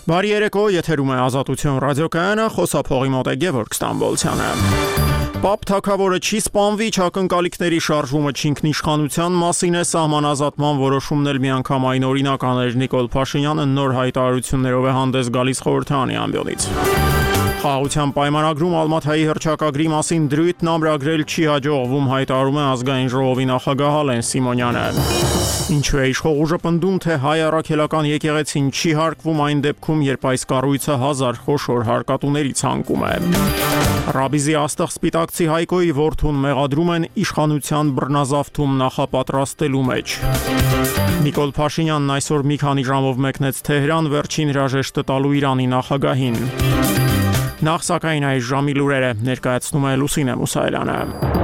Բարի երեկո, եթերում է Ազատություն ռադիոկայանը, խոսափողի մոտ է Գևորգ Ստամբոլցյանը։ Պապ թագավորը չի սպանվի, ակնկալիքների շարժումը չինքնիշխանության մասին է, սահմանազատման որոշումն էլ միանգամայն օրինական էր։ Նիկոլ Փաշինյանը նոր հայտարարություններով է հանդես գալիս խորհրդարանի ամբիոնից։ Խաղաղության պայմանագրում Ալմաթայի հռչակագրի մասին դրույթն ամրագրել չի հաջողվում, հայտարարում է ազգային ժողովի նախագահ Ալեն Սիմոնյանը։ Ինչու է իշխող ուժը պնդում, թե հայ առաքելական եկեղեցին չի հարկվում այն դեպքում, երբ այս կառույցը 1000 խոշոր հարկատուների ցանկում է։ Ռաբիզի աստղ սպիտակցի Հայկոյի որդուն մեղադրում են իշխանության բռնազավթում նախապատրաստելու մեջ։ Նիկոլ Փաշինյանն այսօր մի քանի ժամով մեկնեց Թեհրան, վերջին հրաժեշտը տալու Իրանի նախագահին։ Նախ սակայն այս ժամի լուրերը ներկայացնում է Լուսինե Մուսայելյանը։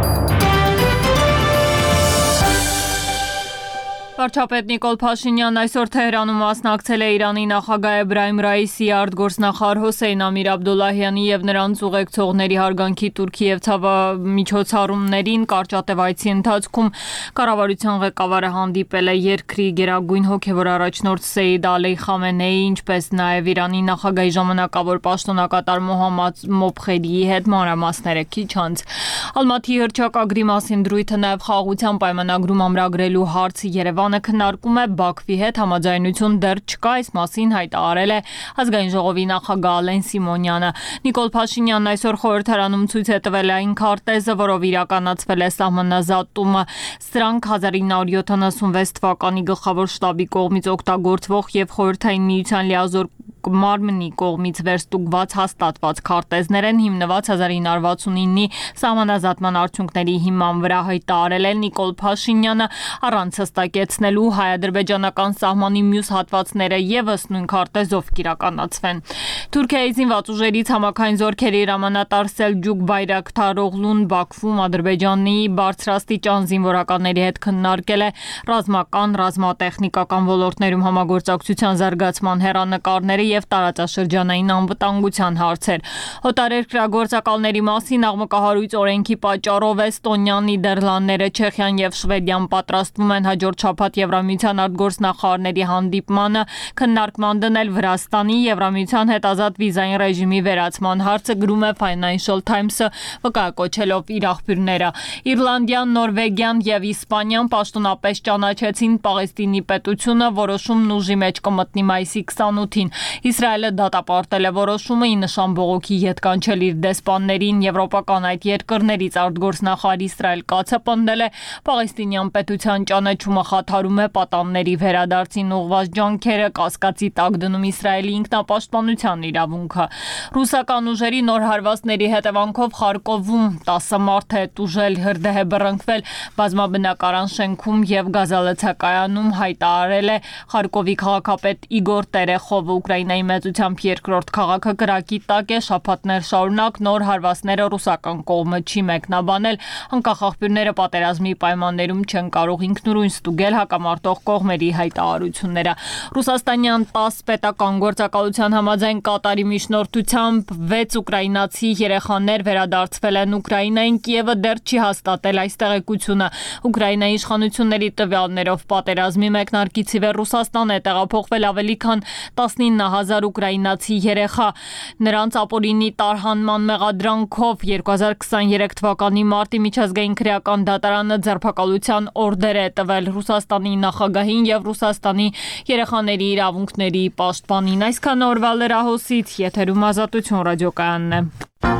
Վարչապետ Նիկոլ Փաշինյանն այսօր Թեհրանում մասնակցել է Իրանի նախագահ Էբրահիմ Ռայիսի արտգործնախարար Հոսեյն Ամիր Աբդոլլահյանի եւ նրանց ուղեկցողների հարգանքի տուրքի եւ ցավամիջոցառումներին կարճատև այցի ընթացքում կառավարության ղեկավարը հանդիպել է երկրի գերագույն հոգեվոր առաջնորդ Սեյիդ Ալի Խամենեի, ինչպես նաեւ Իրանի նախագահի ժամանակավոր պաշտոնակատար Մոհամմադ Մոբխելիի հետ մանրամասները քիչ անց։ Ալմաթիի հռչակագրի մասին դրույթը նաեւ խաղաղության պայմանագրում ամրագրելու հարցը Երևանը քննարկում է Բաքվի հետ համաձայնություն դեռ չկա, այս մասին հայտարարել է ազգային ժողովի նախագահ Ալեն Սիմոնյանը։ Նիկոլ Փաշինյանն այսօր խորհրդարանում ցույց է տվել այն քարտեզը, որով իրականացվել է սահմանազատումը։ Սրանք 1976 թվականի գլխավոր շտաբի կողմից օգտագործվող եւ Խորհրդային Միության լիազոր մարմնի կողմից վերստուգված հաստատված քարտեզներ են, հիմնված 1969-ի սահմանազատման արդյունքների հիման վրա, հայտարարել է Նիկոլ Փաշինյանը, առանց հստակեցնելու հայ-ադրբեջանական սահմանի մյուս հատվածները եւս նույն քարտեզով կիրականացվեն։ Թուրքիայի զինված ուժերի ցամաքային զորքերի հրամանատար Սելջուկ Բայրակթար Օղլուն Բաքվում Ադրբեջանի բարձրաստիճան զինվորականների հետ քննարկել է ռազմական, ռազմատեխնիկական ոլորտներում համագործակցության զարգացման հեռանկարները եւ տարածաշրջանային անվտանգության հարցեր։ Օտարերկրագործակալների մասին աղմկահարույց օրենքի պատճառով Էստոնիան, Նիդերլանդները, Չեխիան եւ Շվեդիան պատրաստվում են հաջորդ շաբաթ Եվրամիության արտգործնախարարների հանդիպմանը քննարկման դնել Վրաստանի Եվրամիության հետ ազատ վիզային ռեժիմի վերացման հարցը, գրում է Financial Times-ը, վկայակոչելով իր աղբյուրները։ Իռլանդիան, Նորվեգիան եւ Իսպանիան պաշտոնապես ճանաչեցին Պաղեստինի պետությունը, որոշումն ուժի մեջ կմտնի մայիսի 28-ին։ Իսրայելը դատապարտել է որոշումը, ի նշան բողոքի ետ կանչել իր դեսպաններին, եվրոպական այդ երկրներից արտգործնախարար Իսրայել Կացը պնդել է Պաղեստինյան պետության ճանաչումը խաթարում է պատանների վերադարձին ուղղված ջանքերը, կասկածի տակ դնում Իսրայելի ինքնապաշտպանության իրավունքը։ Ռուսական ուժերի նոր հարվածների հետևանքով Խարկովում 10 մարդ է տուժել, հրդեհ է բռնկվել բազմաբնակարան շենքում եւ գազալցակայանում, հայտարարել է Խարկովի քաղաքապետ Իգոր Տերեխովը։ Ուկրաինայի մեծությամբ երկրորդ քաղաքը կրակի տակ է, շաբաթներ շարունակ նոր հարվածները ռուսական կողմը չի մեկնաբանել, անկախ աղբյուրները պատերազմի պայմաններում չեն կարող ինքնուրույն ստուգել հակամարտող կողմերի հայտարարությունները։ Ռուսաստանյան 10 պետական գործակալության համաձայն Կատարի միջնորդությամբ 6 ուկրաինացի երեխաներ վերադարձվել են Ուկրաինային, Կիևը դեռ չի հաստատել այս տեղեկությունը։ Ուկրաինայի իշխանությունների տվյալներով պատերազմի մեկնարկից ի վեր Ռուսաստան է տեղափոխվել ավելի քան 19,000 ուկրաինացի երեխա։ Նրանց ապօրինի տարհանման մեղադրանքով 2023 թվականի մարտի միջազգային քրեական դատարանը ձերբակալության օրդեր է տվել Ռուսաստանի նախագահին եւ Ռուսաստանի երեխաների իրավունքների պաշտպանին։ Այսքան օրվա լրահոսից, եթերում Ազատություն ռադիոկայանն է։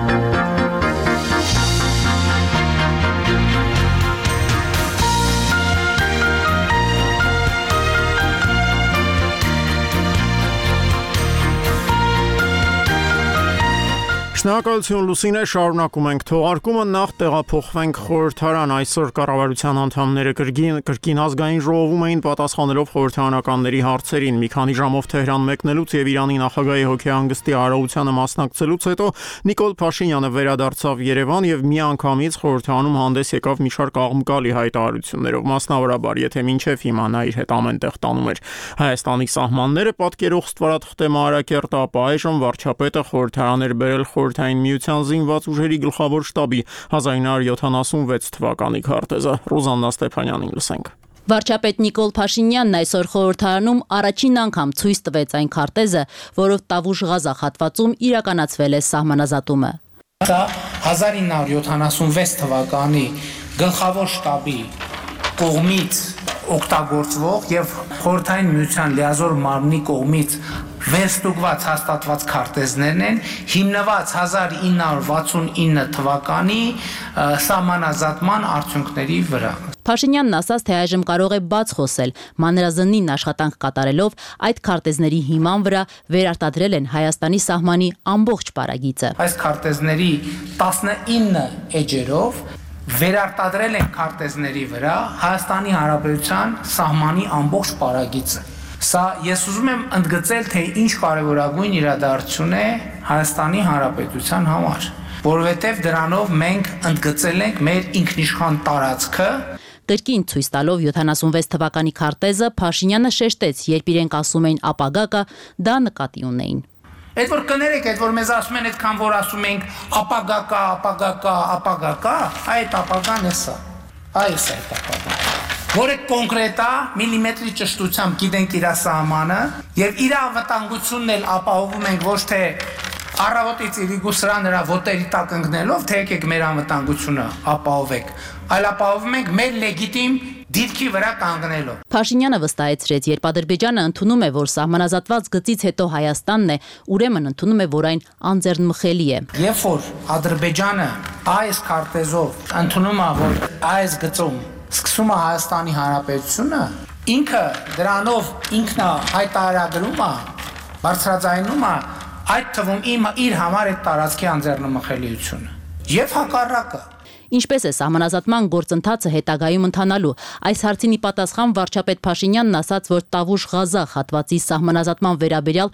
Շնորհակալություն Լուսինե, շարունակում ենք թողարկումը, նախ տեղափոխվենք խորհրդարան։ Այսօր կառավարության անդամները կրկին ազգային ժողովում էին պատասխանելով խորհրդարանականների հարցերին։ Մի քանի ժամով Թեհրան մեկնելուց եւ Իրանի նախագահի հոգեհանգստի արարողությանը մասնակցելուց հետո Նիկոլ Փաշինյանը վերադարձավ Երևան եւ միանգամից խորհրդարանում հանդես եկավ մի շարք աղմկալի հայտարարություններով, մասնավորաբար, եթե մինչեւ հիմա նա իր հետ ամենտեղ տանում էր Հայաստանի սահմանները պատկերող ստվարաթղթե Մանրակերտը, ապա այժմ վարչապետը խորհրդարան էր բերել Խորհրդային Միության զինված ուժերի գլխավոր շտաբի 1976 թվականի քարտեզը։ Ռուզաննա Ստեփանյանին լսենք։ Վարչապետ Նիկոլ Փաշինյանն այսօր խորհրդարանում առաջին անգամ ցույց տվեց այն քարտեզը, որով Տավուշ Ղազախ հատվածում իրականացվել է սահմանազատումը։ Դա 1976 թվականի գլխավոր շտաբի կողմից օգտագործվող եւ խորհրդային միության լիազոր մարմնի կողմից վերստուգված հաստատված քարտեզներն են, հիմնված 1969 թվականի սահմանազատման արդյունքների վրա։ Փաշինյանն ասաց, թե այժմ կարող է բաց խոսել, մանրազնին աշխատանք կատարելով այդ քարտեզների հիման վրա վերարտադրել են Հայաստանի սահմանի ամբողջ պարագիծը։ Այս քարտեզների 19 էջերով վերարտադրել են քարտեզների վրա Հայաստանի Հանրապետության սահմանի ամբողջ պարագիծը։ Սա ես ուզում եմ ընդգծել, թե ինչ կարևորագույն իրադարձություն է Հայաստանի Հանրապետության համար, որովհետև դրանով մենք ընդգծել ենք մեր ինքնիշխան տարածքը։ Կրկին ցույց տալով 76 թվականի քարտեզը Փաշինյանը շեշտեց, երբ իրենք ասում էին ապագա կա, դա նկատի ունեին։ Այդ որ կներեք, այդ որ մեզ ասում են այդքան որ ասում ենք ապագա կա, այդ ապագան է սա։ Այս է ապագան։ Որը կոնկրետ է, միլիմետրի ճշտությամբ գիտենք իր սահմանը եւ իր անվտանգությունն էլ ապահովում ենք ոչ թե առավոտից իրիկու սրա նրա ոտերի տակ ընկնելով, թե եկեք մեր անվտանգությունը ապահովեք, այլ ապահովում ենք մեր լեգիտիմ դիրքի վրա կանգնելով։ Փաշինյանը վստահեցրեց, երբ Ադրբեջանը ընդունում է, որ սահմանազատված գծից հետո Հայաստանն է, ուրեմն ընդունում է, որ այն անձեռնմխելի է։ Երբ որ Ադրբեջանը այս քարտեզով ընդունում է, որ այս գծում սկսում է Հայաստանի Հանրապետությունը, ինքը դրանով ինքնա հայտարարագրում է, բարձրաձայնում է այդ թվում իր համար այդ տարածքի անձեռնմխելիությունը եւ հակառակը։ Ինչպես է սահմանազատման գործընթացը հետագայում ընթանալու։ Այս հարցին ի պատասխան վարչապետ Փաշինյանն ասաց, որ Տավուշ Ղազախ հատվածի սահմանազատման վերաբերյալ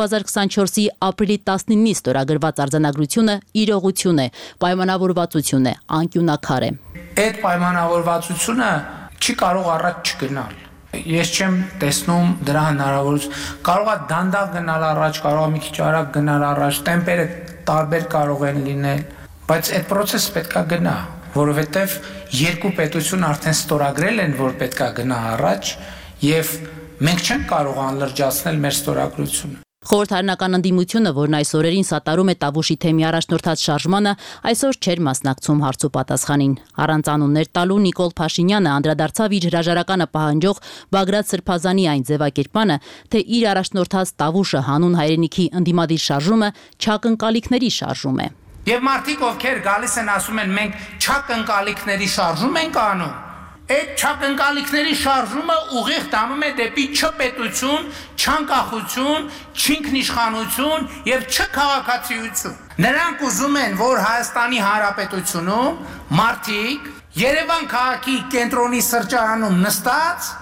2024-ի ապրիլի 19-ի ստորագրված արձանագրությունը իրողություն է, պայմանավորվածություն է, անկյունակար է։ Այդ պայմանավորվածությունը չի կարող առաջ չգնալ։ Ես չեմ տեսնում դրա հնարավորություն։ Կարող է դանդաղ գնալ առաջ, կարող է մի քիչ արագ գնալ առաջ, տեմպերը տարբեր կարող են լինել, բայց այդ process-ը պետքա գնա, որովհետև երկու պետություն արդեն ստորագրել են, որ պետքա գնա առաջ, եւ մենք չենք կարող անլրջացնել մեր ստորագրությունը։ Խորհրդարանական ընդդիմությունը, որն այս օրերին սատարում է Տավուշի թեմի առաջնորդած շարժմանը, այսօր չէր մասնակցում հարց ու պատասխանին։ Առանց անուններ տալու Նիկոլ Փաշինյանը անդրադարձավ իր հրաժարականը պահանջող Բագրատ Սրբազանի այն ձևակերպմանը, թե իր առաջնորդած Տավուշը հանուն հայրենիքի ընդդիմադիր շարժումը չակնկալիքների շարժում է։ Եվ մարդիկ, ովքեր գալիս են ասում են մենք չակնկալիքների շարժում ենք անում, այդ չակնկալիքների շարժումը ուղիղ տանում է դեպի չպետություն, չանկախություն, չինքնիշխանություն եւ չքաղաքացիություն։ Նրանք ուզում են, որ Հայաստանի Հանրապետությունում մարդիկ Երևան քաղաքի կենտրոնի սրճարանում նստած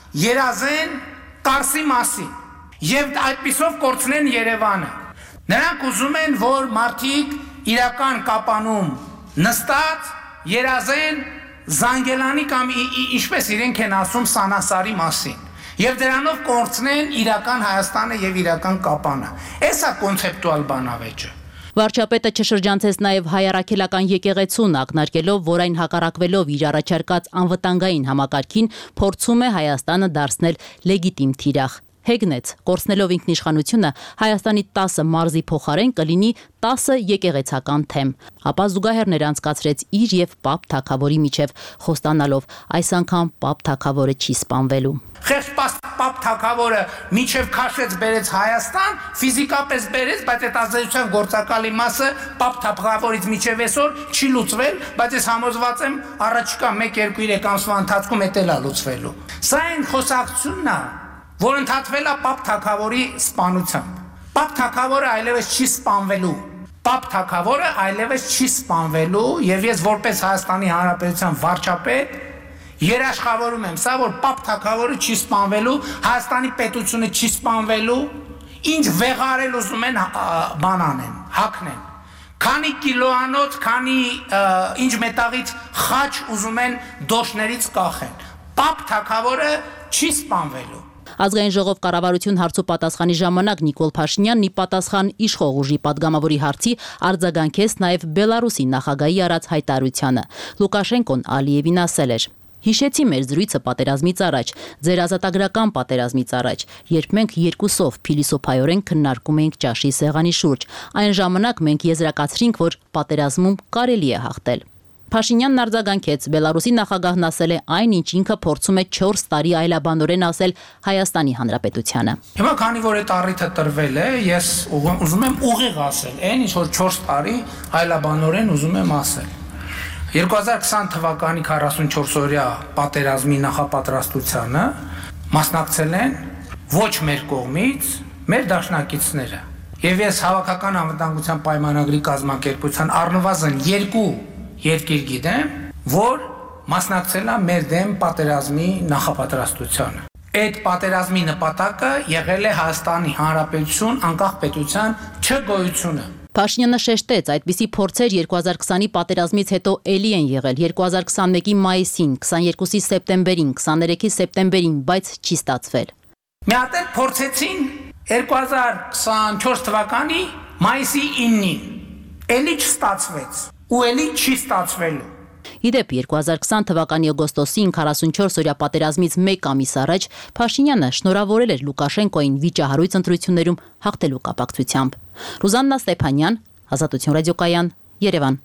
երազեն Կարսի մասին եւ այդպիսով կորցնեն Երևանը։ Նրանք ուզում են, որ մարդիկ իրական կապանում նստած երազեն Զանգելանի կամ ինչպես իրենք են ասում Սանասարի մասին եւ դրանով կորցնեն իրական Հայաստանը եւ իրական կապանը։ Էսա կոնցեպտուալ բանավեճը։ Վարչապետը չշրջանցեց նաև հայ առաքելական եկեղեցուն, ակնարկելով, որ այն հակառակվելով իր առաջարկած անվտանգային համակարգին փորձում է Հայաստանը դարձնել լեգիտիմ թիրախ։ Հեգնեց, կորցնելով ինքնիշխանությունը Հայաստանի 10 մարզի փոխարեն կլինի 10 եկեղեցական թեմ։ Ապա զուգահեռ ներանցկացրեց իր եւ Պապ Թագավորի միջև, խոստանալով այս անգամ Պապ Թագավորը չի սպանվելու։ Խեղճ Պապ Թագավորը միջև քաշեց բերեց Հայաստան, ֆիզիկապես բերեց, բայց այդ ազդեցության գործակալի մասը Պապ Թագավորից միջև այսօր չի լուծվել, բայց ես համոզված եմ առաջիկա 1-2-3 ամսվա ընթացքում էդ էլ է լուծվելու։ Սա այն խոսակցությունն է, որ ընդհատվել է Պապ Թագավորի սպանությամբ։ Պապ Թագավորը այլևս չի սպանվելու։ Պապ Թագավորը այլևս չի սպանվելու եւ ես որպես Հայաստանի Հանրապետության վարչապետ երաշխավորում եմ սա, որ Պապ Թագավորը չի սպանվելու, Հայաստանի պետությունը չի սպանվելու, ինչ վեղարել ուզում են բան անեն, հակնեն։ Քանի կիլոանոց, քանի ինչ մետաղից խաչ ուզում են դոշներից կախեն։ Պապ Թագավորը չի սպանվելու։ Ազգային ժողով կառավարություն հարց ու պատասխանի ժամանակ Նիկոլ Փաշինյանն ի պատասխան իշխող ուժի падգամավորի հարցի արձագանքեց նաև Բելարուսի նախագահի արած հայտարարությանը։ Լուկաշենկոն Ալիևին ասել էր. Հիշեցի մեր զրույցը պատերազմից առաջ, ձեր ազատագրական պատերազմից առաջ, երբ մենք երկուսով փիլիսոփայորեն քննարկում էինք ճաշի սեղանի շուրջ։ Այն ժամանակ մենք եզրակացրինք, որ պատերազմում կարելի է հաղթել։ Փաշինյանն արձագանքեց, Բելարուսի նախագահն ասել է այն, ինչ ինքը փորձում է 4 տարի այլաբանորեն ասել Հայաստանի Հանրապետությանը։ Հիմա քանի որ այդ առիթը տրվել է, ես ուզում եմ ուղիղ ասել, այն ինչ որ 4 տարի այլաբանորեն ուզում եմ ասել։ 2020 թվականի 44-օրյա պատերազմի նախապատրաստությանը մասնակցել են ոչ մեր կողմից մեր դաշնակիցները։ Եվ ես հավաքական անվտանգության պայմանագրի կազմակերպության առնվազն 2 երկիր գիտեմ, որ մասնակցել է մեր դեմ պատերազմի նախապատրաստությանը։ Այդ պատերազմի նպատակը եղել է Հայաստանի Հանրապետություն անկախ պետության չգոյությունը։ Փաշինյանը շեշտեց, այդպիսի փորձեր 2020-ի պատերազմից հետո էլի են եղել 2021-ի մայիսին, 22-ի սեպտեմբերին, 23-ի սեպտեմբերին, բայց չի ստացվել։ Մի հատ էլ փորձեցին 2024 թվականի մայիսի 9-ին։ Էլի չստացվեց ու էլի չի ստացվելու։ Իդեպ 2020 թվականի օգոստոսին 44-օրյա պատերազմից 1 ամիս առաջ Փաշինյանը շնորհավորել էր Լուկաշենկոին վիճահարույց ընտրություններում հաղթելու կապակցությամբ։ Ռուզաննա Ստեփանյան, Ազատություն ռադիոկայան, Երևան։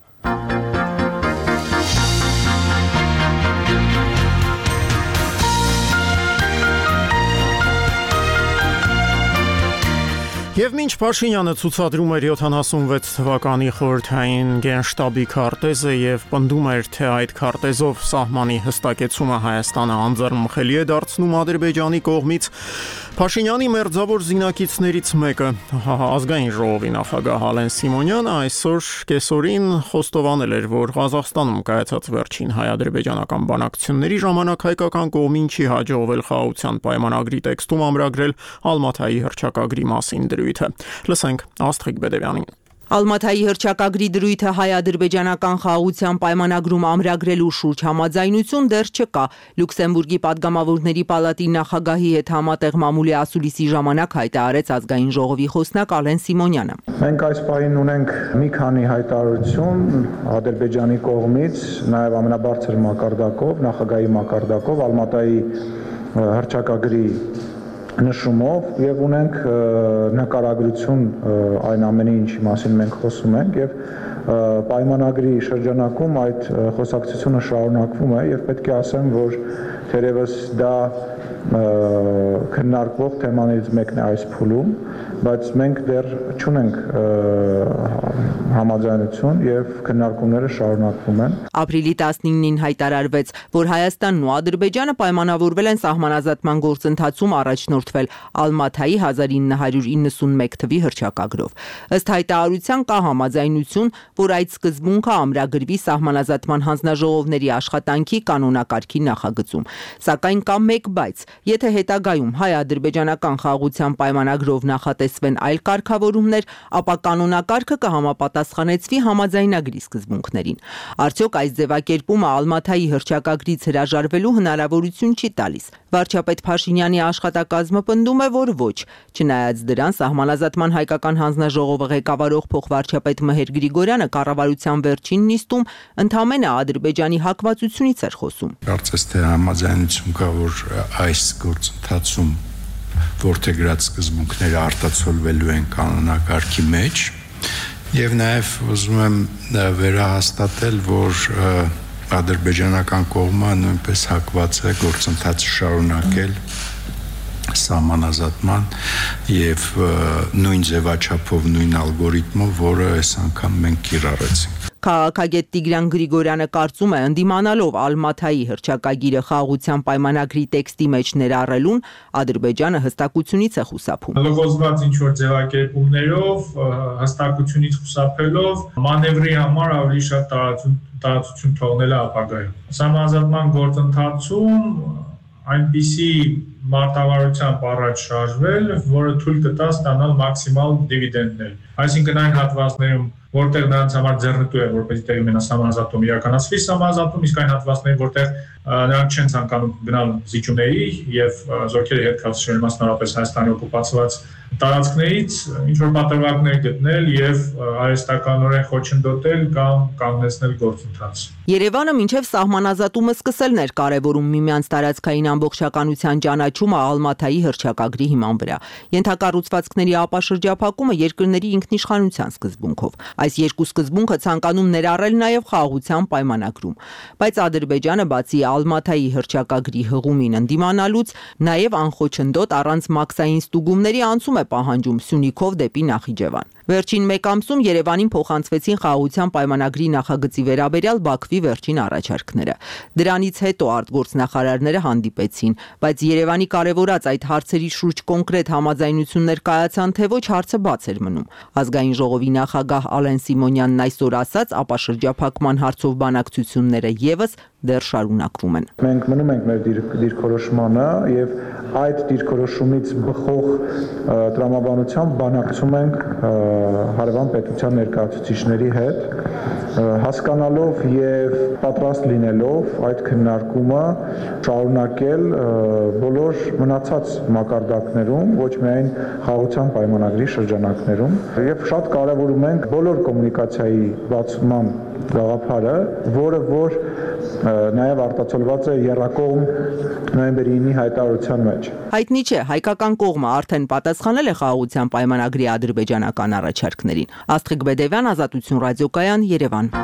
Եվ մինչ Փաշինյանը ցուցադրում էր 76 թվականի խորհրդային գենշտաբի քարտեզը եւ պնդում էր, թե այդ քարտեզով սահմանի հստակեցումը Հայաստանը անձեռնմխելի է դարձնում Ադրբեջանի կողմից, Փաշինյանի մերձավոր զինակիցներից մեկը, ազգային ժողովի նախագահ Ալեն Սիմոնյանը այսօր կեսօրին խոստովանել էր, որ Ղազախստանում կայացած վերջին հայ-ադրբեջանական բանակցությունների ժամանակ հայկական կողմին չի հաջողվել խաղաղության պայմանագրի տեքստում ամրագրել Ալմաթայի հռչակագրի մասին դրույթը։ Լսենք Աստղիկ Բեդևյանին։ Ալմաթայի հռչակագրի դրույթը հայ-ադրբեջանական խաղաղության պայմանագրում ամրագրելու շուրջ համաձայնություն դեռ չկա։ Լյուքսեմբուրգի падգամավորների պալատի նախագահի հետ համատեղ մամուլի ասուլիսի ժամանակ հայտարարեց ազգային ժողովի խոսնակ Ալեն Սիմոնյանը։ Մենք այս պահին ունենք մի քանի հայտարարություն Ադրբեջանի կողմից, նաև ամենաբարձր մակարդակով, նախագահի մակարդակով Ալմաթայի հռչակագրի նշումով եւ ունենք նկարագրություն այն ամենի ինչի մասին մենք խոսում ենք եւ պայմանագրի շրջանակում այդ խոսակցությունը շարունակվում է եւ պետք է ասեմ, որ թերևս դա քննարկվող թեմաներից մեկն է այս փուլում, բայց մենք դեռ չունենք համաձայնություն եւ քննարկումները շարունակվում են։ Ապրիլի 19-ին հայտարարվեց, որ Հայաստանն ու Ադրբեջանը պայմանավորվել են սահմանազատման գործընթացում առաջնորդվել Ալմաթայի 1991 թվականի հռչակագրով։ Ըստ հայտարարության կա համաձայնություն, որ այդ սկզբունքը ամրագրվի սահմանազատման հանձնաժողովների աշխատանքի կանոնակարգի նախագծում։ Սակայն կա մեկ բայց, եթե հետագայում հայ-ադրբեջանական խաղաղության պայմանագրով նախատեսվեն այլ կարգավորումներ, ապա կանոնակարգը կհամապատասխանեցվի համաձայնագրի սկզբունքներին։ Արդյոք այս ձևակերպումը Ալմաթայի հռչակագրից հրաժարվելու հնարավորություն չի տալիս։ Վարչապետ Փաշինյանի աշխատակազմը պնդում է, որ ոչ, չնայած դրան սահմանազատման հայկական հանձնաժողովը ղեկավարող փոխվարչապետ Մհեր Գրիգորյանը կառավարության վերջին նիստում ընդամենը Ադրբեջանի հակվածությունից էր խոսում։ Կարծես թե համաձայնություն կա, որ այս գործընթացում որդեգրած սկզբունքները արտացոլվելու են կանոնակարգի մեջ եւ նաեւ ուզում եմ վերահաստատել, որ ադրբեջանական կողմը նույնպես հակված է գործընթացը շարունակել սահմանազատման եւ նույն ձևաչափով, նույն ալգորիթմով, որը այս անգամ մենք կիրառեցինք։ Քաղաքագետ Տիգրան Գրիգորյանը կարծում է, ընդդիմանալով Ալմաթայի հռչակագիրը խաղաղության պայմանագրի տեքստի մեջ ներառելուն, Ադրբեջանը հստակությունից է խուսափում։ Լողոզված ինչ-որ ձևակերպումներով, հստակությունից խուսափելով, մանևրի համար ավելի շատ տարածություն թողնել է ապագայում։ Սահմանազատման գործընթացում այնպիսի մարտավարությամբ առաջ շարժվել, որը թույլ կտա ստանալ մաքսիմալ դիվիդենդներ։ Այսինքն այն հատվածներում, որտեղ նրանց համար ձեռնտու է, որպեսզի տեղի ունենա սահմանազատում իրականացվի սահմանազատում, իսկ այն հատվածներում, որտեղ նրանք չեն ցանկանում գնալ զիջումների եւ զորքերի հետ կապվել, մասնավորապես Հայաստանի օկուպացված տարածքներից, ինչ որ պատրվակներ գտնել եւ արհեստականորեն խոչընդոտել կամ կանգնեցնել գործընթացը։ Երևանը մինչև սահմանազատումը սկսել էր կարևորում միմյանց տարածքային ամբողջականության ճանաչումը Ալմաթայի հռչակագրի հիման վրա։ Ենթակառուցվածքների ապաշրջափակումը երկրների ինքնիշխանության սկզբունքով։ Այս երկու սկզբունքը ցանկանում ներառել նաև խաղաղության պայմանագրում։ Բայց Ադրբեջանը բացի Ալմաթայի հռչակագրի հղումին ընդդիմանալուց, նաև անխոչնդոտ առանց մաքսային ստուգումների անցում է պահանջում Սյունիքով դեպի Նախիջևան։ Վերջին մեկ ամսում Երևանին փոխանցվեցին խաղաղության պայմանագրի նախագծի վերաբերյալ Բաքվի վերջին առաջարկները։ Դրանից հետո արտգործնախարարները հանդիպեցին, բայց Երևանի կարևորած այդ հարցերի շուրջ կոնկրետ համաձայնություններ կայացան, թե ոչ հարցը բաց էր մնում։ Ազգային ժողովի նախագահ Ալեն Սիմոնյանն այսօր ասաց, ապաշրջափակման հարցով բանակցությունները եւս դեռ շարունակվում են։ Մենք մնում ենք մեր դիրքորոշմանը եւ այդ դիրքորոշումից բխող տրամաբանությամբ բանակցում ենք հարևան պետության ներկայացուցիչների հետ, հասկանալով եւ պատրաստ լինելով այդ քննարկումը շարունակել բոլոր մնացած մակարդակներում, ոչ միայն խաղաղության պայմանագրի շրջանակներում, եւ շատ կարեւորում ենք բոլոր կոմունիկացիայի բացման գաղափարը, որ նաև արտացոլված է եռակողմ նոյեմբերի 9-ի հայտարարության մեջ։ Հայտնի չէ, հայկական կողմը արդեն պատասխանել է խաղաղության պայմանագրի ադրբեջանական առաջարկներին։ Աստղիկ Բեդևյան, Ազատություն ռադիոկայան, Երևան։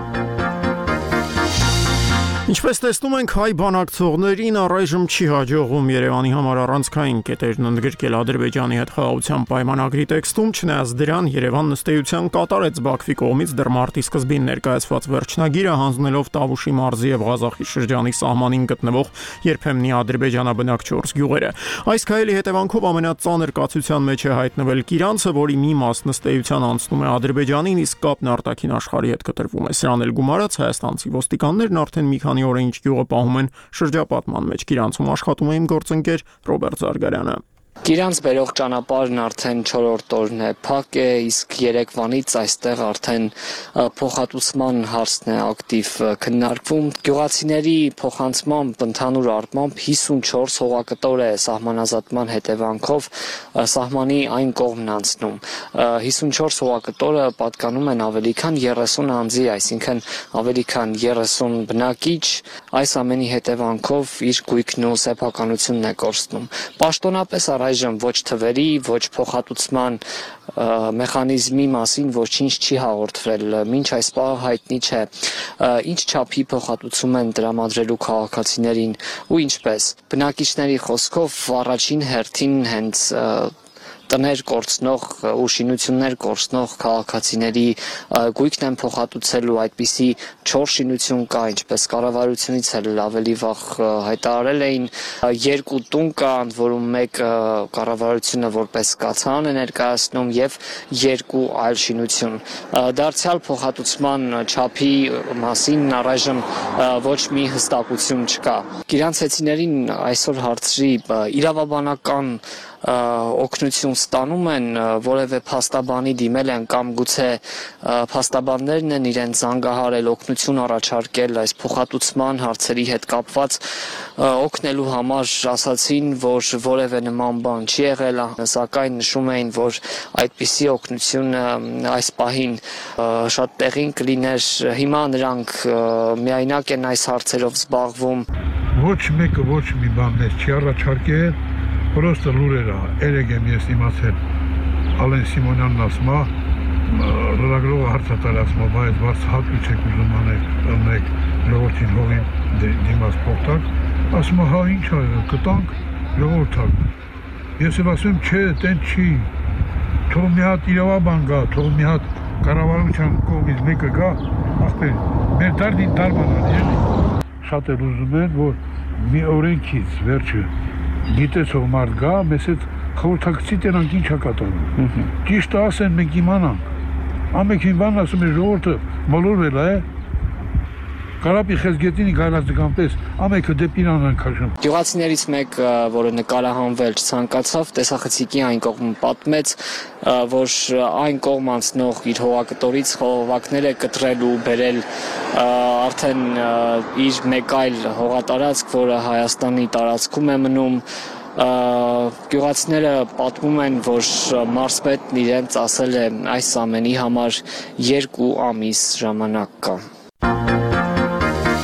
Ինչպես տեսնում ենք, հայ բանակցողներին առայժմ չի հաջողվում Երևանի համար առանցքային կետերն ընդգրկել Ադրբեջանի հետ խաղաղության պայմանագրի տեքստում, չնայած դրան Երևանն ըստ էության կատարեց Բաքվի կողմից դեռ մարտի սկզբին ներկայացված վերջնագիրը, հանձնելով Տավուշի մարզի եւ Ղազախի շրջանի սահմանին գտնվող երբեմնի ադրբեջանաբնակ 4 գյուղերը։ Այս քայլի հետևանքով ամենածանր կացության մեջ է հայտնվել Կիրանցը, որի մի մասն ըստ էության անցնում է Ադրբեջանին, իսկ կապն արտաքին աշխարհի հետ կտրվում է։ Սրան էլ գումարած հայաստանցի ոստիկաններն արդեն մի քանի օր ինչ գյուղը պահում են շրջապատման մեջ։ Կիրանցում աշխատում է իմ գործընկեր Ռոբերտ Զարգարյանը։ Կիրանց բերող ճանապարհն արդեն 4-րդ օրն է փակ է, իսկ Երևանից այստեղ արդեն փոխհատուցման հարցն է ակտիվ քննարկվում։ Գյուղացիների փոխանցմամբ ընդհանուր առմամբ 54 հողակտոր է սահմանազատման հետևանքով սահմանի այն կողմն անցնում։ 54 հողակտորը պատկանում են ավելի քան 30 անձի, այսինքն ավելի քան 30 բնակիչ այս ամենի հետևանքով իր գույքն ու սեփականությունն է կորցնում։ Պաշտոնապես այժմ ոչ թվերի, ոչ փոխհատուցման մեխանիզմի մասին ոչինչ չի հաղորդվել, մինչ այս պահը հայտնի չէ ինչ չափի փոխհատուցում են տրամադրելու քաղաքացիներին ու ինչպես։ Բնակիչների խոսքով առաջին հերթին հենց տներ կորցնող ու շինություններ կորցնող քաղաքացիների գույքն են փոխհատուցելու, այդպիսի 4 շինություն կա, ինչպես կառավարությունից էլ ավելի վաղ հայտարարել էին, 2 տուն կա, ընդ որում մեկը կառավարությունը որպես կացարան է ներկայացնում եւ 2 այլ շինություն։ Դարձյալ փոխհատուցման չափի մասին առայժմ ոչ մի հստակություն չկա։ Գիրանցեցիներին այսօր հարցրի իրավաբանական օգնություն ստանում են, որևէ փաստաբանի դիմել են կամ գուցե փաստաբաններն են իրենց զանգահարել, օգնություն առաջարկել այս փոխհատուցման հարցերի հետ կապված օգնելու համար, ասացին, որ որևէ նման բան չի եղել, սակայն նշում էին, որ այդպիսի օգնությունը այս պահին շատ տեղին կլիներ։ Հիմա նրանք միայնակ են այս հարցերով զբաղվում։ Ոչ մեկը ոչ մի բան չի առաջարկել, Պրոստը լուրերը երեք եմ ես իմացել Ալեն Սիմոնյանն ասում է, լրագրողը հարցատար ասում է, բայց բաց հատուց եք ուզում անեք ժողովրդին հողին դիմաց փոխտակ, ասում է, հա ինչ է, կտանք ժողովրդակ։ Ես էլ ասում եմ, չէ, տեն չի, թող մի հատ իրավաբան գա, թող մի հատ կառավարության կողմից մեկը գա, ախպեր, մեր դարդին դարմանան, էլի։ Շատ էլ ուզում են, որ մի օրենքից վերջը գիտեցող մարդ գա, մեզ հետ խորհրդակցի տենանք ինչ է կատարում։ Ճիշտը ասեն մենք իմանանք։ Ամենքին բան ասում է ժողովուրդը մոլորվել է, Կարապի խեցգետինի գայլացական պես ամենքը դեպի իրան են քաշում։ Գյուղացիներից մեկը, որը նկարահանվել չցանկացավ, տեսախցիկի այն կողմ պատմեց, որ այն կողմ անցնող իր հողակտորից խողովակներ է կտրել ու բերել արդեն իր մեկ այլ հողատարածք, որը Հայաստանի տարածքում է մնում։ Գյուղացիները պատմում են, որ մարզպետն իրենց ասել է այս ամենի համար 2 ամիս ժամանակ կա։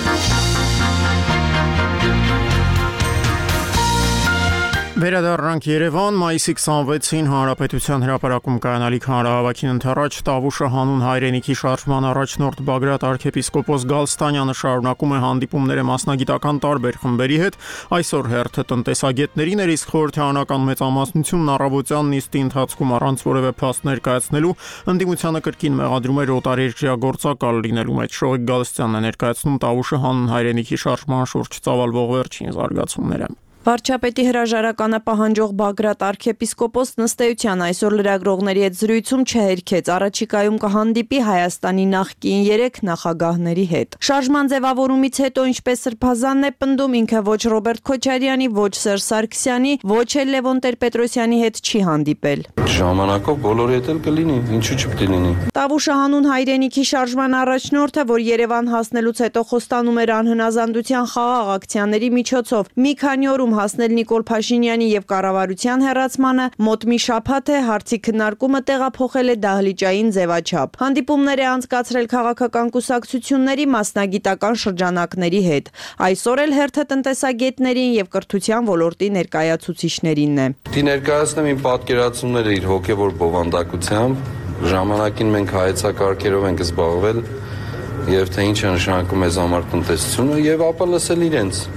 Վերադառնանք Երևան, մայիսի 26-ին Հանրապետության հրապարակում կայանալիք հանրահավաքին ընթരാճ Տավուշը հանուն հայրենիքի շարժման առաջնորդ Բագրատ arczepiskopos Գալստանյանը շարունակում է հանդիպումները մասնագիտական տարբեր խմբերի հետ, այսօր հերթը տնտեսագետներին էր, իսկ խորհրդարանական մեծամասնությունն առավոտյան նիստի ընթացքում առանց որևէ փաստ ներկայացնելու ընդդիմությանը կրկին մեղադրում էր օտարերկրյա գործակալ լինելու մեջ։ Շողիկ Գալստյանն է ներկայացնում Տավուշը հանուն հայրենիքի շարժման շուրջ ծավալվող վերջին զարգացումները։ Վարչապետի հրաժարականը պահանջող Բագրատ arczepiskopos նստեյության այսօր լրագրողների հետ զրույցում չհերքեց, առաջիկայում կհանդիպի Հայաստանի նախկին 3 նախագահների հետ։ Շարժման ձևավորումից հետո ինչպես Սրբազանն է պնդում, ինքը ոչ Ռոբերտ Քոչարյանի, ոչ Սերժ Սարգսյանի, ոչ էլ Լևոն Տեր-Պետրոսյանի հետ չի հանդիպել։ Ժամանակով բոլորի հետ էլ կլինի, ինչու՞ չպետք է լինի։ Տավուշը հանուն հայրենիքի շարժման առաջնորդը, որ Երևան հասնելուց հետո խոստանում էր անհնազանդության խաղաղ ակցիաների միջոցով մի քանի օրում հասնել Նիկոլ Փաշինյանի եւ կառավարության հեռացմանը, մոտ մի շաբաթ է հարցի քննարկումը տեղափոխել է դահլիճային ձևաչափ։ Հանդիպումներ է անցկացրել քաղաքական կուսակցությունների մասնագիտական շրջանակների հետ։ Այսօր էլ հերթը տնտեսագետներին եւ կրթության ոլորտի ներկայացուցիչներինն է։ Դի ներկայացնեմ իմ պատկերացումները իր հոգեվոր բովանդակությամբ։ Ժամանակին մենք հայեցակարգերով ենք զբաղվել եւ թե ինչ է նշանակում մեզ համար տնտեսությունը եւ ապա լսել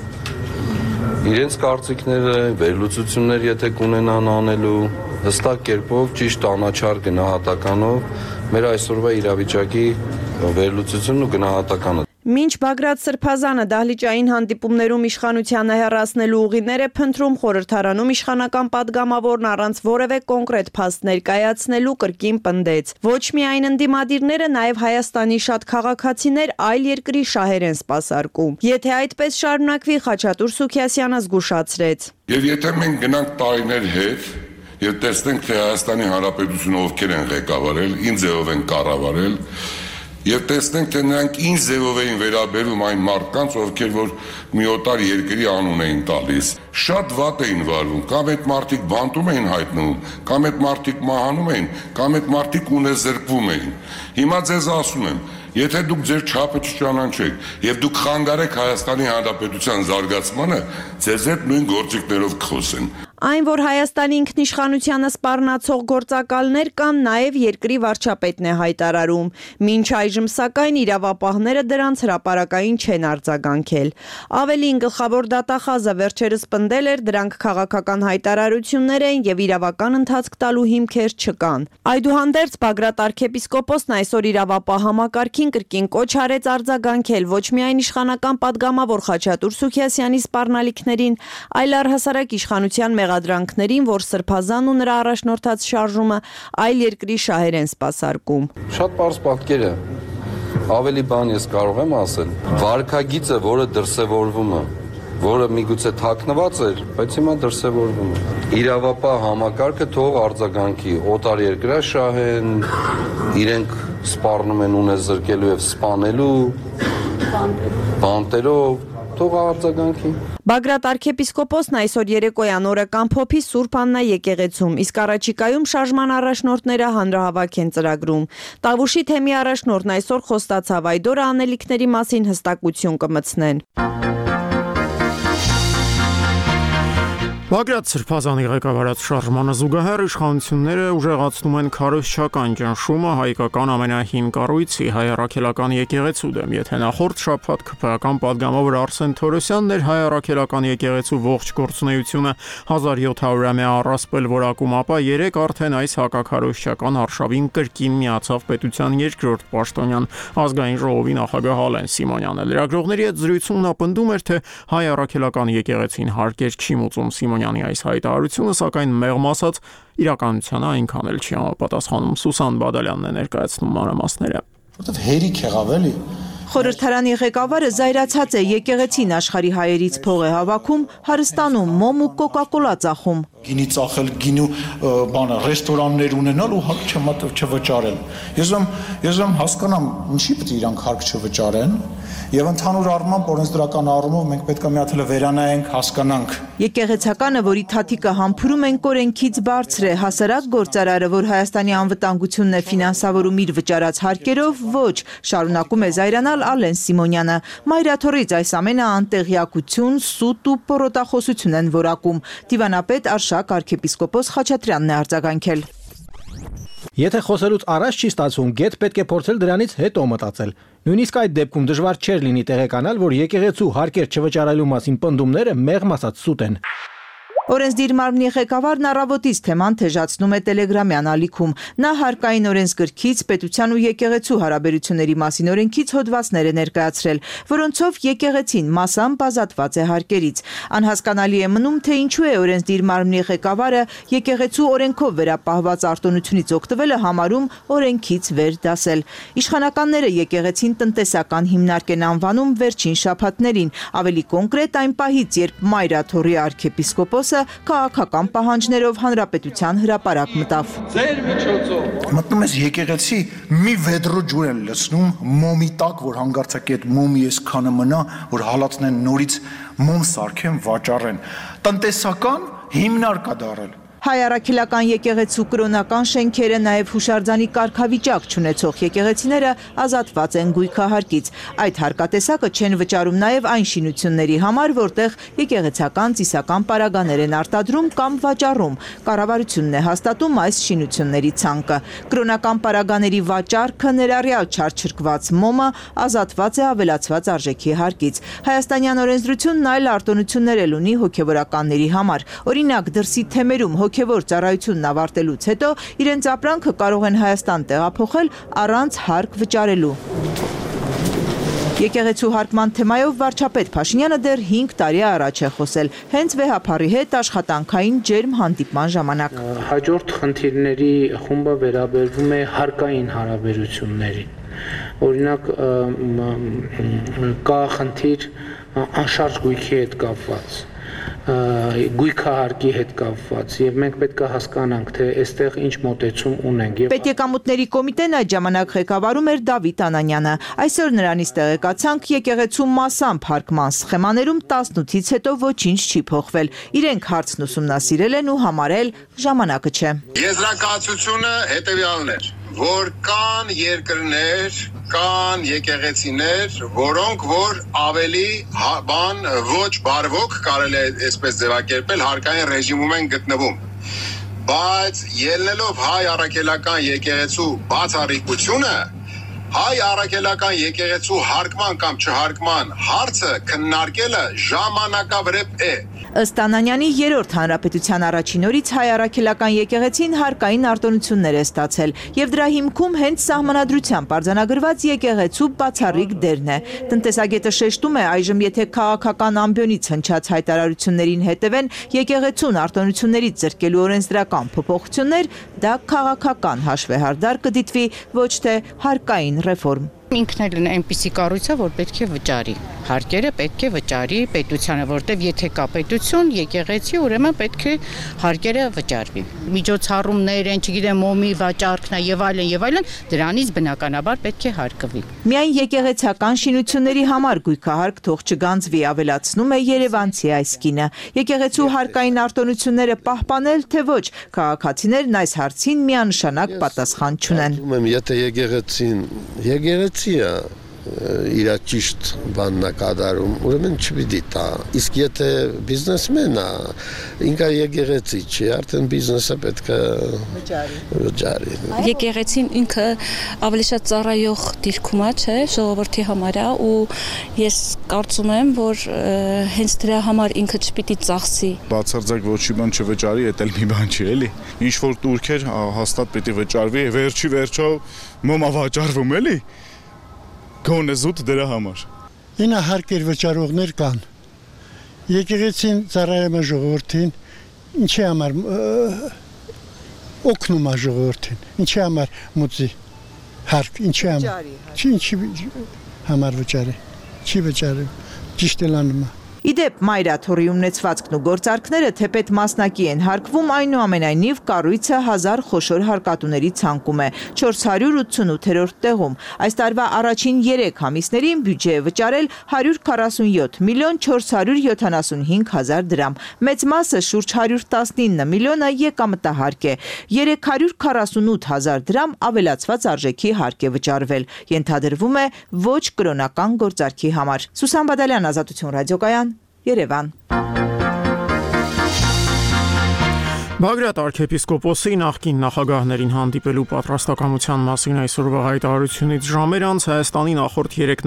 իրենց կարծիքները, վերլուծություններ եթե կունենան անելու հստակ կերպով, ճիշտ անաչառ գնահատականով մեր այսօրվա իրավիճակի վերլուծությունն ու գնահատականը։ Մինչ Բագրատ Սրբազանը դահլիճային հանդիպումներում իշխանությանը հեռացնելու ուղիներ է փնտրում, խորհրդարանում իշխանական падգամավորն առանց որևէ կոնկրետ փաստ ներկայացնելու կրկին պնդեց։ Ոչ միայն ընդդիմադիրները, նաև Հայաստանի շատ քաղաքացիներ այլ երկրի շահեր են սպասարկում։ Եթե այդպես շարունակվի, Խաչատուր Սուքիասյանը զգուշացրեց։ Եվ եթե մենք գնանք տարիներ հետ եւ տեսնենք, թե Հայաստանի Հանրապետությունը ովքեր են ղեկավարել, ինչ ձևով են կառավարել, եւ տեսնենք, թե նրանք ինչ ձևով էին վերաբերում այն մարդկանց, ովքեր որ մի օտար երկրի անուն էին տալիս, շատ վատ էին վարվում, կամ այդ մարդիկ բանտում էին հայտնվում, կամ այդ մարդիկ մահանում էին, կամ այդ մարդիկ ունեզրկվում էին։ Հիմա ձեզ ասում եմ, եթե դուք ձեր չափը չճանաչեք եւ դուք խանգարեք Հայաստանի Հանրապետության զարգացմանը, ձեզ հետ նույն գործիքներով կխոսեն։ Այն, որ Հայաստանի ինքնիշխանությանը սպառնացող գործակալներ կան, նաև երկրի վարչապետն է հայտարարում։ Մինչ այժմ սակայն իրավապահները դրանց հրապարակային չեն արձագանքել։ Ավելին, գլխավոր դատախազը վերջերս պնդել էր, դրանք քաղաքական հայտարարություններ են եւ իրավական ընթացք տալու հիմքեր չկան։ Այդուհանդերձ Բագրատ arczepiskopos-ն այսօր իրավապահ համակարգին կրկին կոչ արեց արձագանքել ոչ միայն իշխանական падգամավոր Խաչատուր Սուքիասյանի սպառնալիքներին, այլ առհասարակ իշխանության մեղադրանքներին, որ Սրբազանն ու նրա առաջնորդած շարժումը այլ երկրի շահեր են սպասարկում։ Շատ պարզ պատկեր է։ Ավելի բան ես կարող եմ ասել։ Վարքագիծը, որը դրսևորվում է, որը միգուցե թաքնված էր, բայց հիմա դրսևորվում է։ Իրավապահ համակարգը թող արձագանքի, օտար երկրա շահեն, իրենք սպառնում են ունեզրկելու եւ սպանելու, բանտերով, թող արձագանքի։ Բագրատ arczepiskopos-ն այսօր երեկոյան օրը կամփոփի Սուրբ Աննա եկեղեցում, իսկ առաջիկայում շարժման առաջնորդները հանրահավաք են ծրագրում։ Տավուշի թեմի առաջնորդն այսօր խոստացավ այդ օրը անելիքների մասին հստակություն կմտցնեն։ Բագրատ Սրբազանի ղեկավարած շարժմանը զուգահեռ իշխանությունները ուժեղացնում են քարոզչական ճնշումը հայկական ամենահին կառույցի հայ առաքելական եկեղեցու դեմ։ Եթե նախորդ շաբաթ ԿՓ-ական падգամավոր Արսեն Թորոսյանն էր հայ առաքելական եկեղեցու ողջ գործունեությունը 1700-ամյա առասպել որակում, ապա երեք արդեն այս հակաքարոզչական արշավին կրկին միացավ պետության երկրորդ պաշտոնյան ազգային ժողովի նախագահ Ալեն Սիմոնյանը։ Լրագրողների հետ զրույցում նա պնդում էր, թե հայ առաքելական եկեղեցին հարկեր չի մուծում Սիմոնյանի այս հայտարարությունը, սակայն մեղմ ասած իրականությանը այնքան էլ չի համապատասխանում։ Սուսան Բադալյանն է ներկայացնում մանրամասները։ Որտեվ հերիք եղավ էլի։ Խորհրդարանի ղեկավարը զայրացած է, եկեղեցին աշխարհի հայերից փող է հավաքում, հարստանում, մոմ ու կոկա-կոլա ծախում։ Գինի ծախել, գինու բանը, ռեստորաններ ունենալ ու հարկ չվճարել։ Ես եմ հասկանամ, ինչի՞ պետք է իրանք հարկ չվճարեն։ եւ ընդհանուր առմամբ օրենսդրական առումով մենք պետք է մի հատ վերանայենք, հասկանանք։ Եկեղեցականը, որի թաթիկը համբուրում են կորենքից բարձր է, հասարակ գործարարը, որ Հայաստանի անվտանգությունն է ֆինանսավորում իր վճարած հարկերով, ոչ, շարունակում է զայրանալ Ալեն Սիմոնյանը։ Մայրաթորից այս ամենը անտեղյակություն, սուտ ու պորոտախոսություն են որակում։ Դիվանապետ Արշակ arczepiskopos Խաչատրյանն է արձագանքել։ Եթե խոսելուց առաջ չի ստացվում, գետ պետք է փորձել դրանից հետո մտածել։ Նույնիսկ այդ դեպքում դժվար չէր լինի տեղեկանալ, որ եկեղեցու հարկեր չվճարելու մասին պնդումները մեղմ ասած սուտ են։ Օրենսդիր մարմնի ղեկավարն առավոտից թեման թեժացնում է Տելեգրամյան ալիքում։ Նա հարկային օրենսգրքից, պետության ու եկեղեցու հարաբերությունների մասին օրենքից հոդվածներ է ներկայացրել, որոնցով եկեղեցին մասամբ ազատված է հարկերից։ Անհասկանալի է մնում, թե ինչու է օրենսդիր մարմնի ղեկավարը եկեղեցու օրենքով վերապահված արտոնությունից օգտվելը համարում օրենքից վեր դասել։ Իշխանականները եկեղեցին տնտեսական հիմնարկ են անվանում վերջին շաբաթներին, ավելի կոնկրետ այն պահից, երբ Մայրաթորի arczepiskopos քաղաքական պահանջներով հանրապետության հրապարակ մտավ։ Ձեր միջոցով մտնում ես եկեղեցի, մի վեդրո ջուր են լցնում մոմի տակ, որ հանգարցակի այդ մոմի այսքանը մնա, որ հալածնեն նորից մոմ սարքեն, վաճառեն։ Տնտեսական հիմնարկ է դարել։ Հայ առաքելական եկեղեցու կրոնական շենքերը, նաև հուշարձանի կարգավիճակ չունեցող եկեղեցիները ազատված են գույքահարկից։ Այդ հարկատեսակը չեն վճարում նաև այն շինությունների համար, որտեղ եկեղեցական ծիսական պարագաներ են արտադրում կամ վաճառում։ Կառավարությունն է հաստատում այս շինությունների ցանկը։ Կրոնական պարագաների վաճառքը, ներառյալ չարչրկված մոմը, ազատված է ավելացված արժեքի հարկից։ Հայաստանյան օրենսդրությունն այլ արտոնություններ էլ ունի հոգևորականների համար։ Օրինակ, դրսի թեմերում հոգևոր ծառայությունն ավարտելուց հետո իրենց ապրանքը կարող են Հայաստան տեղափոխել առանց հարկ վճարելու։ Եկեղեցու հարկման թեմայով վարչապետ Փաշինյանը դեռ 5 տարի առաջ է խոսել, հենց վեհափարի հետ աշխատանքային ջերմ հանդիպման ժամանակ։ Հաջորդ խնդիրների խումբը վերաբերվում է հարկային հարաբերություններին։ Օրինակ կա խնդիր անշարժ գույքի հետ կապված, գույքահարկի հետ կապված, եւ մենք պետք է հասկանանք, թե այստեղ ինչ մոտեցում ունենք։ Պետեկամուտների կոմիտեն այդ ժամանակ ղեկավարում էր Դավիթ Անանյանը։ Այսօր նրանից տեղեկացանք, եկեղեցու մասամբ հարկման սխեմաներում 18-ից հետո ոչինչ չի փոխվել։ Իրենք հարցն ուսումնասիրել են ու համարել ժամանակը չէ։ Եզրակացությունը հետեւյալն էր, որ կան երկրներ, կան եկեղեցիներ, որոնք որ ավելի ոչ բարվոք կարելի է այսպես ձևակերպել հարկային ռեժիմում են գտնվում։ Բայց ելնելով հայ առաքելական եկեղեցու բացառիկությունը, հայ առաքելական եկեղեցու հարկման կամ չհարկման հարցը քննարկելը ժամանակավրեպ է։ Ըստ Անանյանի, երրորդ հանրապետության առաջին օրից հայ առաքելական եկեղեցին հարկային արտոնություններ է ստացել, եւ դրա հիմքում հենց սահմանադրությամբ արձանագրված եկեղեցու բացառիկ դերն է։ Տնտեսագետը շեշտում է, այժմ եթե քաղաքական ամբիոնից հնչած հայտարարություններին հետևեն եկեղեցուն արտոնություններից զրկելու օրենսդրական փոփոխություններ, դա քաղաքական հաշվեհարդար կդիտվի, ոչ թե հարկային ռեֆորմ։ Ինքն էլ այնպիսի կառույց է, որ պետք է վճարի։ Հարկերը պետք է վճարի պետությանը, որտեղ եթե կա պետություն, եկեղեցի, ուրեմն պետք է հարկերը վճարվի։ Միջոցառումներ են, չգիտեմ, մոմի վաճառքն եւ այլն, դրանից բնականաբար պետք է հարկվի։ Միայն եկեղեցական շինությունների համար գույքահարկ թող չգանձվի, ավելացնում է երևանցի այս կինը։ Եկեղեցու հարկային արտոնությունները պահպանել թե ոչ, քաղաքացիներն այս հարցին միանշանակ պատասխան չունեն։ Եթե եկեղեցին իր ճիշտ բանն է կատարում, ուրեմն չպիտի տա։ Իսկ եթե բիզնեսմեն է, ինքը եկեղեցի չի, արդեն բիզնեսը պետք է վճարի։ Եկեղեցին ինքը ավելի շատ ծառայող դիրքում է, չէ, ժողովրդի համար է, ու ես կարծում եմ, որ հենց դրա համար ինքը չպիտի ծախսի։ Բացարձակ ոչի բան չվճարի, դա էլ մի բան չի, էլի։ Ինչ որ տուրքեր հաստատ պիտի վճարվի, վերջի վերջո մոմա վաճառվում, էլի։ Գոնե զուտ դրա համար։ Ինա հարկեր վճարողներ կան։ Եկեղեցին ծառայում է ժողովրդին, ինչի համար օգնում է ժողովրդին, ինչի համար մուծի հարկ, ինչի համար։ Ինչի համար վճարի։ Չի վճարի։ Ճիշտ է լանում։ Իդեպ մայրաթորի ունեցվածքն ու գործարքները թեպետ մասնակի են հարկվում, այնուամենայնիվ կառույցը 1000 խոշոր հարկատուների ցանկում է 488-րդ տեղում։ Այս տարվա առաջին 3 ամիսներին բյուջե է վճարել 147 միլիոն 475 հազար դրամ։ Մեծ մասը շուրջ 119 միլիոնը եկամտահարկ է, 348 հազար դրամ ավելացված արժեքի հարկ է վճարվել։ Ենթադրվում է ոչ կրոնական գործարքի համար։ Սուսան Բադալյան, Ազատություն ռադիոկայան, Երևան։ Բագրատ arczepiskopos-ի նախկին նախագահներին հանդիպելու պատրաստակամության մասին այսօրվա հայտարարությունից ժամեր անց Հայաստանի նախորդ 3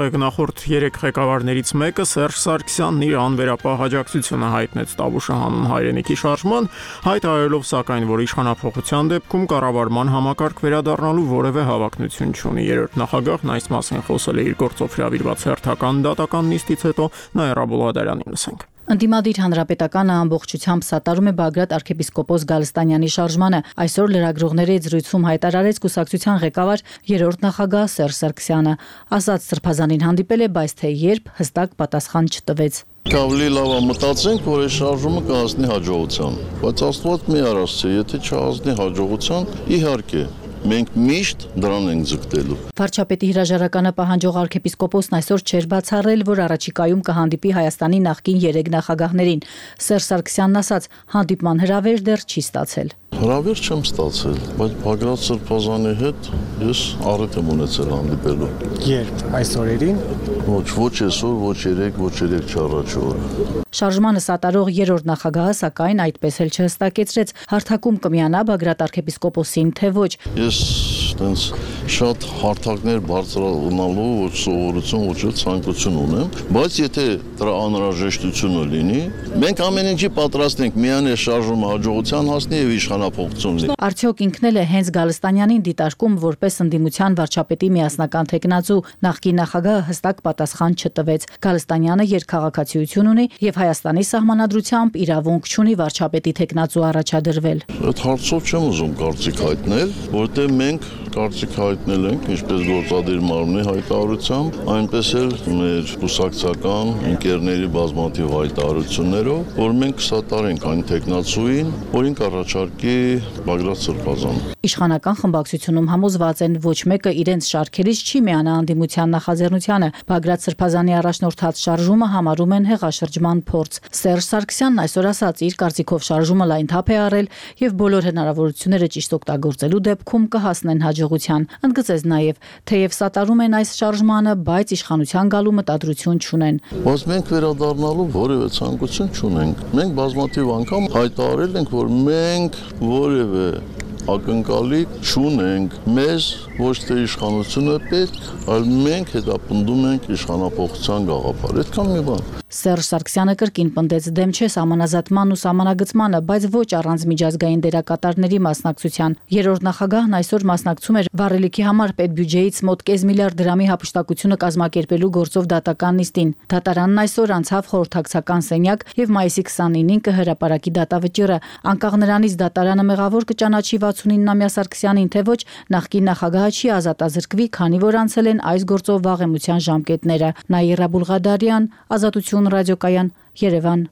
ղեկավարներից մեկը Սերժ Սարգսյանն իր անվերապահ աջակցությունը հայտնեց Տավուշ հանուն հայրենիքի շարժման, հայտարարելով սակայն, որ իշխանափոխության դեպքում կառավարման համակարգ վերադառնալու որևէ հավակնություն չունի։ Երրորդ նախագահն այս մասին խոսել է իր գործով հրավիրված հերթական դատական նիստից հետո Նաիրա Բուլղադարյանին լսենք։ Ընդդիմադիր հանրապետականը ամբողջությամբ սատարում է Բագրատ arczepiskopos Գալստանյանի շարժմանը։ Այսօր լրագրողների զրույցում հայտարարեց կուսակցության ղեկավար երրորդ նախագահ Սերժ Սարգսյանը։ Ասաց Սրբազանին հանդիպել է, բայց թե երբ հստակ պատասխան չտվեց։ Ավելի լավ է մտածենք, որ այս շարժումը կհասնի հաջողության, բայց Աստված մի արասցե, եթե չհասնի հաջողության, իհարկե մենք միշտ դրան ենք ձգտելու։ Վարչապետի հրաժարականը պահանջող arczepiskopos-ն այսօր չէր բացառել, որ առաջիկայում կհանդիպի Հայաստանի նախկին 3 նախագահներին։ Սերժ Սարգսյանն ասաց, հանդիպման հրավեր դեռ չի ստացել։ Հրավեր չեմ ստացել, բայց Բագրատ Սրբազանի հետ ես առիթ եմ ունեցել հանդիպելու։ Երբ այս օրերին։ Ոչ այսօր, ոչ 3 չառաջ օրը։ Շարժմանը սատարող երրորդ նախագահը սակայն այդպես էլ չհստակեցրեց, հարթակում կմիանա Բագրատ arczepiskopos-ին, թե ոչ։ Ես տենց շատ հարթակներ բարձրանալու ոչ սովորություն, ոչ ցանկություն ունեմ, բայց եթե դրա անհրաժեշտությունը լինի, մենք ամեն ինչի պատրաստ ենք միայն այս շարժումը հաջողության հասնի եւ իշխանափոխություն լինի։ Արդյոք ինքն էլ է հենց Գալստանյանին դիտարկում որպես ընդդիմության վարչապետի միասնական թեկնածու, նախկին նախագահը հստակ պատասխան չտվեց։ Գալստանյանը երկքաղաքացիություն ունի եւ Հայաստանի սահմանադրությամբ իրավունք չունի վարչապետի թեկնածու առաջադրվել։ Այդ հարցով չեմ ուզում կարծիք հայտնել, որտեղ մենք կարծիք հայտնել ենք ինչպես գործադիր մարմնի հայտարարությամբ, այնպես էլ մեր կուսակցական ընկերների բազմաթիվ հայտարարություններով, որ մենք կսատարենք այն թեկնածուին, որին կառաջարկի Բագրատ Սրբազանը։ Իշխանական խմբակցությունում համոզված են, ոչ մեկը իրենց շարքերից չի միանա անդիմության նախաձեռնությանը։ Բագրատ Սրբազանի առաջնորդած շարժումը համարում են հեղաշրջման փորձ։ Սերժ Սարգսյանն այսօր ասաց, իր կարծիքով շարժումը լայն թափ է առել եւ բոլոր հնարավորությունները ճիշտ օգտագործելու դեպքում կհասնեն հաջողության։ Ընդգծեց նաեւ, թեև սատարում են այս շարժմանը, բայց իշխանության գալու մտադրություն չունեն։ Բայց մենք վերադառնալու որևէ ցանկություն չունենք։ Մենք բազմաթիվ անգամ հայտարարել ենք, որ մենք որևէ ակնկալիք չունենք, մեզ ոչ թե իշխանությունը պետք, այլ մենք հետապնդում ենք իշխանափոխության գաղափար։ Այդքան մի բան։ Սերժ Սարգսյանը կրկին պնդեց դեմ չէ սահմանազատման ու սահմանագծմանը, բայց ոչ առանց միջազգային դերակատարների մասնակցության։ Երրորդ նախագահն այսօր մասնակցում էր վառելիքի համար պետբյուջեից մոտ 0.5 միլիարդ դրամի հապուշտակությունը կազմակերպելու գործով դատական նիստին։ Դատարանն այսօր անցավ խորհրդակցական սենյակ եւ մայիսի 29-ին կհրապարակի դատավճիռը։ Անկախ նրանից դատարանը մեղավոր կճանաչի 69-ամյա Սարգսյանին, թե ոչ, նախկին նախագահը չի ազատազրկվի, քանի որ անցել են այս գործով վաղեմության ժամկետները։ Նաիրա Բուլղադարյան, Ազատություն ռադիոկայան, Երևան։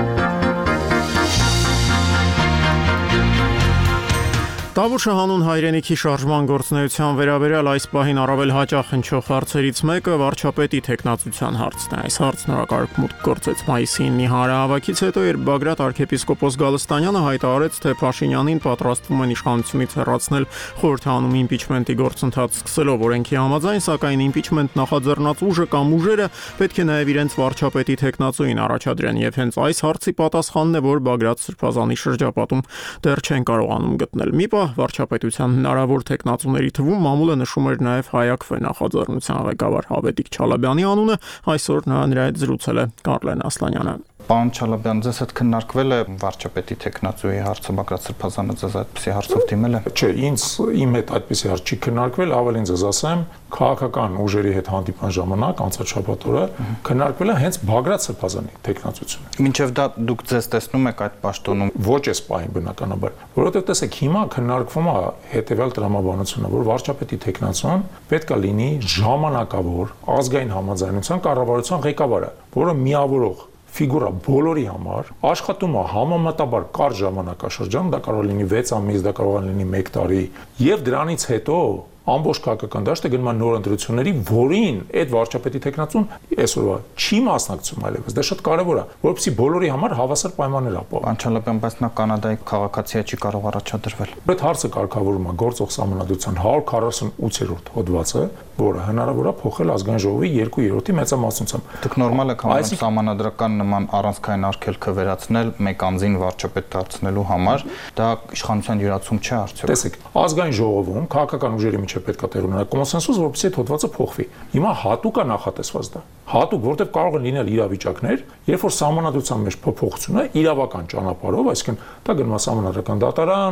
Տավուշը հանուն հայրենիքի շարժման գործունեության վերաբերյալ այս պահին առավել հաճախ հնչող հարցերից մեկը վարչապետի թեկնածության հարցն է։ Այս հարցն նորակարգ գործեց մայիսի 9-ի հանրահավաքից հետո, երբ Բագրատ arczepiskopos Գալստանյանը հայտարարեց, թե Փաշինյանին պատրաստվում են իշխանությունից հեռացնել խորհրդանում իմպիչմենտի գործընթաց սկսելով օրենքի համաձայն, սակայն իմպիչմենտ նախաձեռնած ուժը կամ ուժերը պետք է նաև իրենց վարչապետի թեկնածուին առաջադրեն, եւ հենց այս հարցի պատասխանն է, որ Բագրատ Սրբազանի շրջապատում դեռ չեն կարողանում գտնել։ Մի պահ վարչապետության հնարավոր թեկնածուների թվում մամուլը նշում էր նաև Հայ-ԱԿՖ նախաձեռնության ղեկավար Ավետիք Չալաբյանի անունը, այսօր նրա հետ զրուցել է Կարլեն Ասլանյանը։ Պարոն Չալաբյան, ձեզ հետ քննարկվել է վարչապետի թեկնածուի հարցը, Բագրատ Սրբազանը ձեզ այդպիսի հարցով դիմել է։ Չէ, իմ հետ այդպիսի հարց չի քննարկվել, ավելին ձեզ ասեմ, քաղաքական ուժերի հետ հանդիպման ժամանակ անցած շաբաթ օրը քննարկվել է հենց Բագրատ Սրբազանի թեկնածությունը։ Մինչև դա դուք ձեզ տեսնում եք այդ պաշտոնում։ Ոչ այս պահին բնականաբար, որովհետև տեսեք, հիմա քննարկվում է հետևյալ տրամաբանությունը, որ վարչապետի թեկնածուն պետք է լինի ժամանակավոր ազգային համաձայնության կառավարության ղեկավարը, որը միավորող ֆիգուրա բոլորի համար աշխատում է համեմատաբար կարճ ժամանակաշրջան, դա կարող է լինի 6 ամիս, դա կարող է լինի 1 տարի, եւ դրանից հետո ամբողջ քաղաքական դաշտը գնում է նոր ընտրությունների, որին այդ վարչապետի տեխնացուն այսօրվա չի մասնակցում այլևս։ Դա շատ կարևոր է, որովհետեւ բոլորի համար հավասար պայմաններ ապահով։ Անչափական, բայց նա Կանադայի քաղաքացի չի կարող առաջադրվել։ Այդ հարցը կարգավորում է գործող սահմանադրության 148-րդ հոդվածը, որը հնարավոր է փոխել ազգային ժողովի 2/3 մեծամասնությամբ։ Դուք նորմալ եք համարում սահմանադրական նման առանցքային արգելքը վերացնել մեկ անձին վարչապետ դարձնելու համար, դա իշխանության յուրացում չէ արդյոք։ Տեսեք, ազգային ժողովում քաղաքական ուժերի միջև պետք է տեղ ունենա կոնսենսուս, որպեսզի այդ հոդվածը փոխվի։ Հիմա հատուկ է նախատեսված դա։ Հատուկ, որտեղ կարող են լինել իրավիճակներ, երբ որ սահմանադրության մեջ փոփոխությունը իրավական ճանապարհով, այսինքն դա գնում է սահմանադրական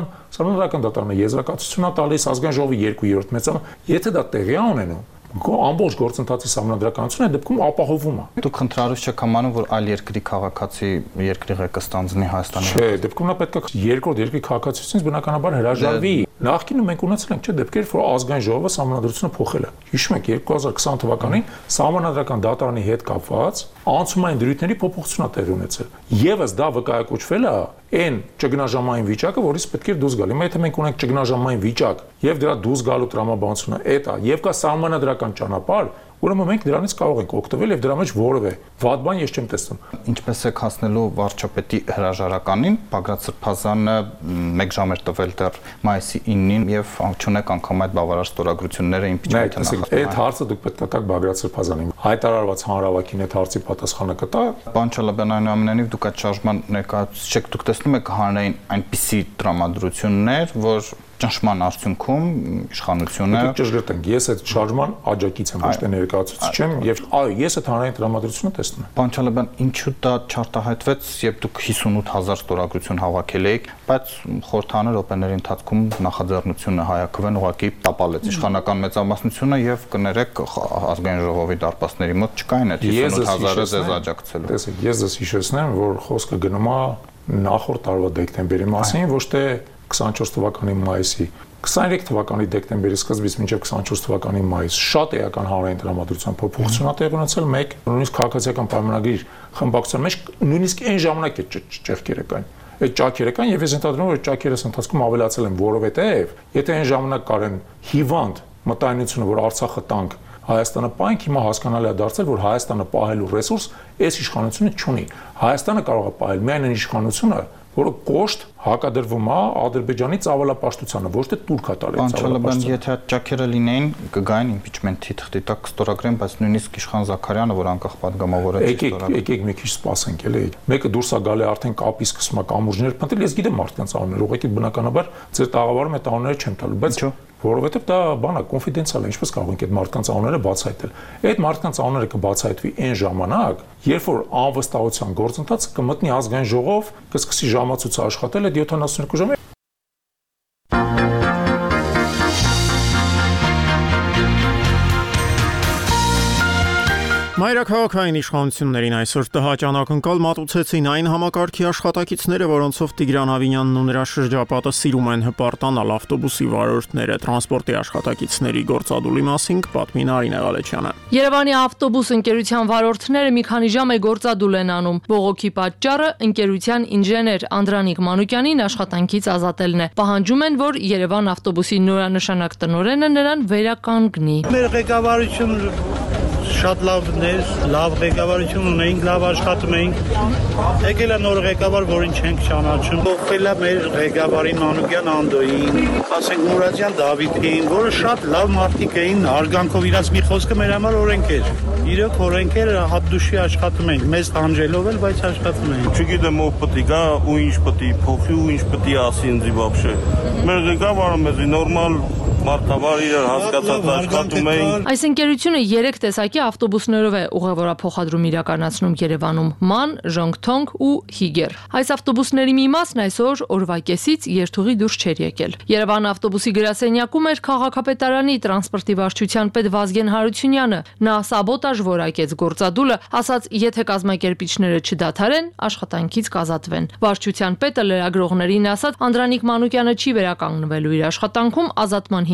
դատարանը եզրակացություն է տալիս ազգային ժողովի 2/3 մեծամասն, եթե դա տեղի է ունենում, ամբողջ գործընթացի սահմանադրականությունը այդ դեպքում ապահովում է։ Դուք խնդրալուց չեք համանում, որ այլ երկրի քաղաքացի երկրի ղեկը ստանձնի Հայաստանի։ Չէ, դեպքում նա պետք է երկրորդ երկրի քաղաքացիությունից բնականաբար հրաժարվի։ Նախկինում մենք ունեցել ենք դեպքեր, որ ազգային ժողովը սահմանադրությունը փոխել է։ Հիշում եք 2020 թվականին սահմանադրական դատարանի հետ կապված անցումային դրույթների փոփոխություն է տեղի ունեցել։ Եվս դա վկայակոչվել է այն ճգնաժամային վիճակը, որից պետք է դուրս գալ։ Հիմա եթե մենք ունենք ճգնաժամային վիճակ եւ դրա դուրս գալու տրամաբանությունը այդ է, եւ կա սահմանադրական ճանապարհ, ուրեմն մենք դրանից կարող ենք օգտվել եւ դրա մեջ որևէ վատ բան ես չեմ տեսնում։ Ինչպես եք հասնելու վարչապետի հրաժարականին, Բագրատ Սրբազանը 1 ժամ էր տվել դեռ մայիսի 9-ին եւ չունեք անգամ այդ բավարար ստորագրությունները իմպիչմենթը նախատեսել։ Այդ հարցը դուք պետք է տաք Բագրատ Սրբազանին։ Հայտարարված հանրավակին այդ հարցի պատասխանը կտա։ Պարոն Չալաբյան, այնուամենայնիվ դուք այդ շարժման ներկայացուցիչ եք, դուք տեսնում եք հանրային այնպիսի տրամադրություններ, որ ճնշման արդյունքում իշխանությունը ճշգրտ ենք։ Ես այդ շարժման աջակից եմ, ոչ թե ներկայացուցիչ եմ եւ այո, ես այդ հանրային տրամադրությունը տեսնում եմ։ Պարոն Չալաբյան, ինչու դա չարտահայտվեց, երբ դուք 58000 ստորագրություն հավաքել եք, բայց խորհրդանար րոպեների ընթացքում նախաձեռնությունը Հայաքվեն ուղղակի տապալեց իշխանական մեծամասնությունը եւ կներեք ազգային ժողովի դարպասների մոտ չկային այդ 58000-ը ձեզ աջակցելու։ Տեսեք, ես ձեզ հիշեցնեմ, որ խոսքը գնում է նախորդ տարվա դեկտեմբերի մասին, ոչ թե 24 թվականի մայիսի 23 թվականի դեկտեմբերի սկզբից մինչև 24 թվականի մայիս շատ էական հանրային տրամադրության փոփոխություն ա տեղի ունեցել, մեկ նույնիսկ քաղաքացիական պայմանագրի խմբակցության մեջ նույնիսկ այն ժամանակ է ճեղքերը կային։ Այդ ճաքերը կան եւ ես ընդհանրում որ ճաքերս ընթացքում ավելացել են, որովհետեւ եթե այն ժամանակ կարեն հիվանդ մտայնությունը, որ Արցախը տանք, Հայաստանը պահենք, հիմա հասկանալի է դարձել, որ Հայաստանը պահելու ռեսուրս այս իշխանությունը չունի։ Հայաստանը կարող է պահել միայն այն իշխանությունը, որը կոշտ հակադրվում է Ադրբեջանի ծավալապաշտությանը, ոչ թե Թուրքիա տալի ծավալապաշտությանը։ Եթե ճաքերը լինեին, կգային իմպիչմենթի թղթի տակ ստորագրեն, բայց նույնիսկ Իշխան Զաքարյանը, որ անկախ падգամավոր է, եկեք մի քիչ սպասենք, էլի։ Մեկը դուրս է գալի արդեն կապի սկսում է կամուրջներ փնտրել, ես գիտեմ մարդկանց անունները, ուղղակի բնականաբար ձեր տաղավարում այդ անունները չեմ տալու, բայց որովհետև դա բան է, կոնֆիդենցիալ է, ինչպես կարող ենք այդ մարդկանց անունները բացահայտել։ Այդ մարդկանց անունները կբացահայտվի այն ժամանակ, երբ որ անվստահության գործընթացը կմտնի ազգային ժողով, կսկսի ժամացույց աշխատել այդ 72 ժամի։ Մայրաքաղաքային իշխանություններին այսօր տհաճանակնկալ մատուցեցին այն համակարգի աշխատակիցները, որոնցով Տիգրան Ավինյանն ու նրա շրջապատը սիրում են հպարտանալ ավտոբուսի վարորդները։ Տրանսպորտի աշխատակիցների գործադուլի մասին պատմի Նարինե Ղալեչյանը։ Երևանի ավտոբուս ընկերության վարորդները մի քանի ժամ է գործադուլ են անում։ Բողոքի պատճառը ընկերության ինժեներ Անդրանիկ Մանուկյանին աշխատանքից ազատելն է։ Պահանջում են, որ Երևան ավտոբուսի նորանշանակ տնօրենը նրան վերականգնի։ Մեր ղեկավարությունը շատ լավ ղեկավարություն ունեինք, լավ աշխատում էինք։ Եկել է նոր ղեկավար, որին չենք ճանաչում։ Փոխվել է մեր ղեկավարի Մանուկյան Անդոյին, ասենք Մուրադյան Դավիթին, որը շատ լավ մարդիկ էին, հարգանքով իրաց մի խոսքը մեր համար օրենք էր։ Իրոք օրենք էր, հատդուշի աշխատում ենք, մեզ տանջելով էլ, բայց աշխատում ենք։ Չգիտեմ ով պետք է գա ու ինչ պետք է փոխի ու ինչ պետք է ասի ինձ вообще։ Մեր ղեկավարը մեզ նորմալ մարդավար իրար հասկացած աշխատում էին։ Այս ընկերությունը 3 տեսակի ավտոբուսներով է ուղևորափոխադրում իրականացնում Երևանում՝ ման, ժոնգթոնգ ու հիգեր։ Այս ավտոբուսների մի մասն այսօր օրվա կեսից երթուղի դուրս չէր եկել։ Երևան ավտոբուսի գրասենյակում էր քաղաքապետարանի տրանսպորտի վարչության պետ Վազգեն Հարությունյանը։ Նա սաբոտաժ որակեց գործադուլը, ասաց, եթե կազմակերպիչները չդադարեն, աշխատանքից կազատվեն։ Վարչության պետը լրագրողներին ասաց, Անդրանիկ Մանուկյանը չի վերականգնվելու իր աշխատանքում ազատման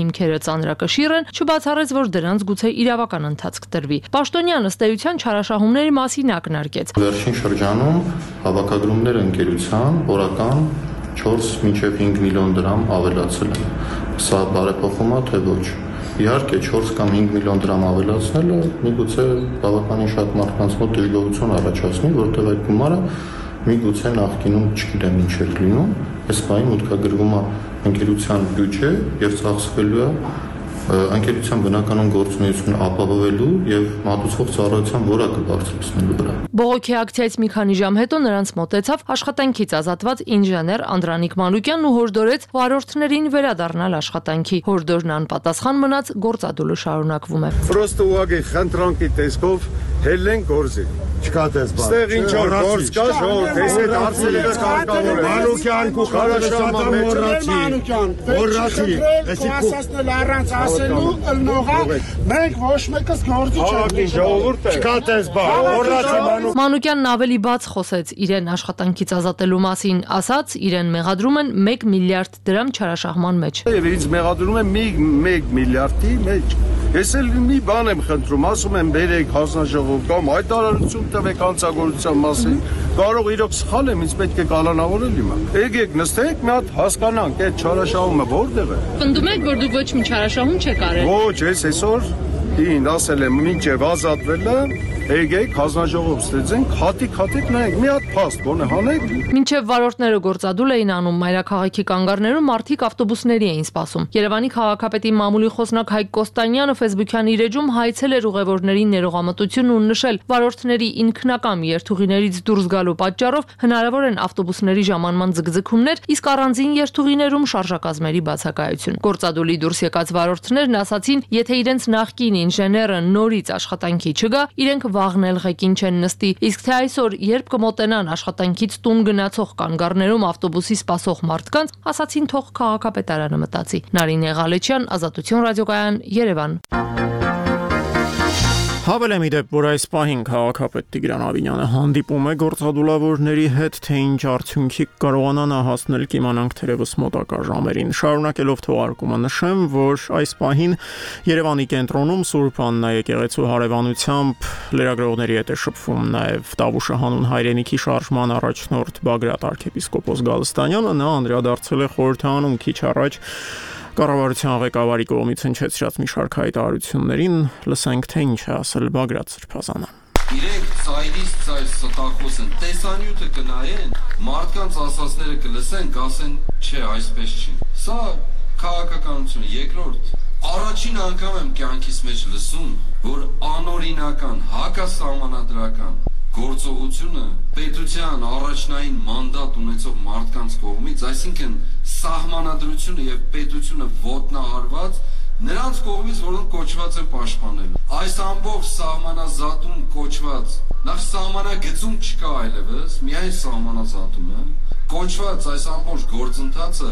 հիմքերը ծանրակշիռ են, չբացառեց, որ դրանց գուցե իրավական ընթացք տրվի։ Պաշտոնյան ըստ էության չարաշահումների մասին ակնարկեց։ Վերջին շրջանում հավաքագրումները ընկերության օրական 4-5 միլիոն դրամ ավելացել են։ Սա բարեփոխում է թե ոչ։ Իհարկե 4 կամ 5 միլիոն դրամ ավելացնելը միգուցե բավականին շատ մարդկանց մոտ դժգոհություն առաջացնի, որտեղ այդ գումարը միգուցե նախկինում չգիտեմ ինչ էր լինում, այս բանի մուտքագրվում է ընկերության բյուջե եւ ծախսվելու է անկերության բնականon գործունեությունը ապահովելու եւ մատուցող ծառայության որակը բարձրացնելու վրա։ Բողոքի ակցիայից մի քանի ժամ հետո նրանց մոտեցավ աշխատանքից ազատված ինժեներ Անդրանիկ Մանուկյանն ու հորդորեց վարորդներին վերադառնալ աշխատանքի։ Հորդորն անպատասխան մնաց, գործադուլը շարունակվում է։ Պրոստը ուղղակի խնդրանքի տեսքով հելեն գործի։ Չկա դες բան։ Ստեղ ինչ որ գործ կա, ժողովուրդ, այս այդ հարցերը կարգավորել։ Մանուկյան ու Խարաշյանը Մոռացի, էսի ասացնել առանց ասելու ըլնողա, մենք ոչ մեկս գործի չենք։ Ժողովուրդը չկա դες բան։ Մոռացի Մանուկ։ Մանուկյանն ավելի բաց խոսեց իրեն աշխատանքից ազատելու մասին, ասաց, իրեն մեղադրում են 1 միլիարդ դրամ չարաշահման մեջ։ Եվ ինձ մեղադրում են 1 միլիարդի մեջ։ Ես էլ մի բան եմ խնդրում, ասում եմ բերեք հանձնաժողով կամ հայտարարություն տվեք հանցագործության մասին։ Կարող իրոք սխալ եմ, ինձ պետք է կալանավորել հիմա։ Եկեք նստեք, մի հատ հասկանանք, այդ չարաշահումը որտեղ է։ Պնդում եք, որ դուք ոչ մի չարաշահում չեք արել։ Ոչ, ես այսօր ինձ ասել եմ, մինչև ազատվելը եկեք հանձնաժողով ստեցենք, հատիկ նայենք, մի հատ փաստ գոնե հանեք։ Մինչև վարորդները գործադուլ էին անում, մայրաքաղաքի կանգառներում մարդիկ ավտոբուսների էին սպասում։ Երևանի քաղաքապետի մամուլի խոսնակ Հայկ Կոստանյանը Facebook-յան իր էջում հայցել էր ուղևորների ներողամտություն ու նշել, վարորդների ինքնական երթուղիներից դուրս գալու պատճառով հնարավոր են ավտոբուսների ժամանման ձգձգումներ, իսկ առանձին երթուղիներում շարժակազմերի բացակայություն։ Գործադուլի դուրս եկած վարորդներն ասացին, եթե իրենց նախկին ինժեները նորից աշխատանքի չգա, իրենք վաղն էլ ղեկին չեն նստի, իսկ թե այսօր երբ կմոտենան աշխատանքից տուն գնացող կանգառներում ավտոբուսի սպասող մարդկանց, ասացին թող քաղաքապետարանը մտածի։ Նարինե Ղալեչյան, Ազատություն ռադիոկայան, Երևան։ Հավելեմ իդեպ, որ այս պահին քաղաքապետ Տիգրան Ավինյանը հանդիպում է գործադուլավորների հետ, թե ինչ արդյունքի կարողանան հասնել կիմանանք թերևս մոտակա ժամերին։ Շարունակելով թողարկումը նշեմ, որ այս պահին Երևանի կենտրոնում Սուրբ Աննա եկեղեցու հարևանությամբ լրագրողների հետ է շփվում նաև Տավուշը հանուն հայրենիքի շարժման առաջնորդ Բագրատ arczepiskopos Գալստանյանը, նա անդրադարձել է խորհրդանում քիչ առաջ կառավարության ղեկավարի կողմից հնչեցրած մի շարք հայտարարություններին, լսենք թե ինչ է ասել Բագրատ Սրբազանը։ Իրենք ծայրից ծայր ստախոս են, տեսանյութը կնայեն, մարդկանց ասածները կլսեն, կասեն, չէ, այսպես չի։ Սա քաղաքականություն երկրորդ։ Առաջին անգամ եմ կյանքիս մեջ լսում, որ անօրինական, հակասահմանադրական գործողությունը պետության առաջնային մանդատ ունեցող մարդկանց կողմից, այսինքն սահմանադրությունը եւ պետությունը ոտնահարված նրանց կողմից, որոնք կոչված են պաշտպանել։ Այս ամբողջ սահմանազատում կոչված, նախ սահմանագծում չկա այլևս, միայն սահմանազատումը, կոչված այս ամբողջ գործընթացը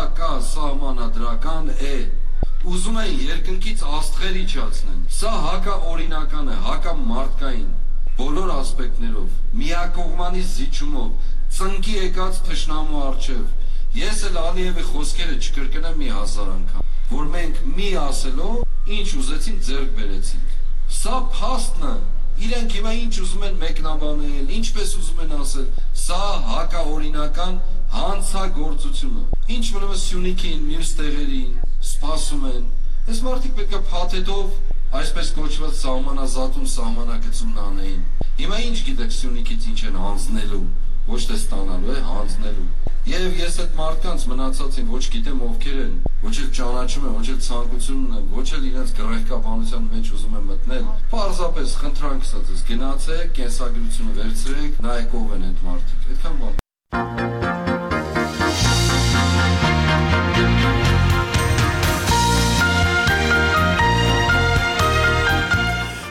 հակասահմանադրական է։ Ուզում են երկնքից աստղեր իջացնեն։ Սա հակաօրինական է, հակամարտկային բոլոր ասպեկտներով, միակողմանի զիջումով, ծնկի եկած թշնամու առջև։ Ես էլ Ալիևի խոսքերը չկրկնեմ մի 1000 անգամ, որ մենք մի ասելով ինչ ուզեցին ձեռք բերեցինք։ Սա փաստն է, իրենք հիմա ինչ ուզում են մեկնաբանել, ինչպես ուզում են ասել, սա հակաօրինական հանցագործություն է։ Ինչ մնում է Սյունիքին, մյուս տեղերին, սպասում են։ Այս մարդիկ պետք է փաթեթով այսպես կոչված սահմանազատում սահմանագծումն անեին։ Հիմա ինչ գիտեք Սյունիքից ինչ են հանձնելու, ոչ թե ստանալու է, հանձնելու։ Եվ ես այդ մարդկանց մնացածին ոչ գիտեմ ովքեր են, ոչ էլ ճանաչում եմ, ոչ էլ ցանկություն ունեմ, ոչ էլ իրենց գռեհկաբանության մեջ ուզում եմ մտնել։ Պարզապես խնդրանք ասած, գնացեք, կենսագրությունը վերցրեք, նայեք ով են այդ մարդիկ։ Այդքան բան։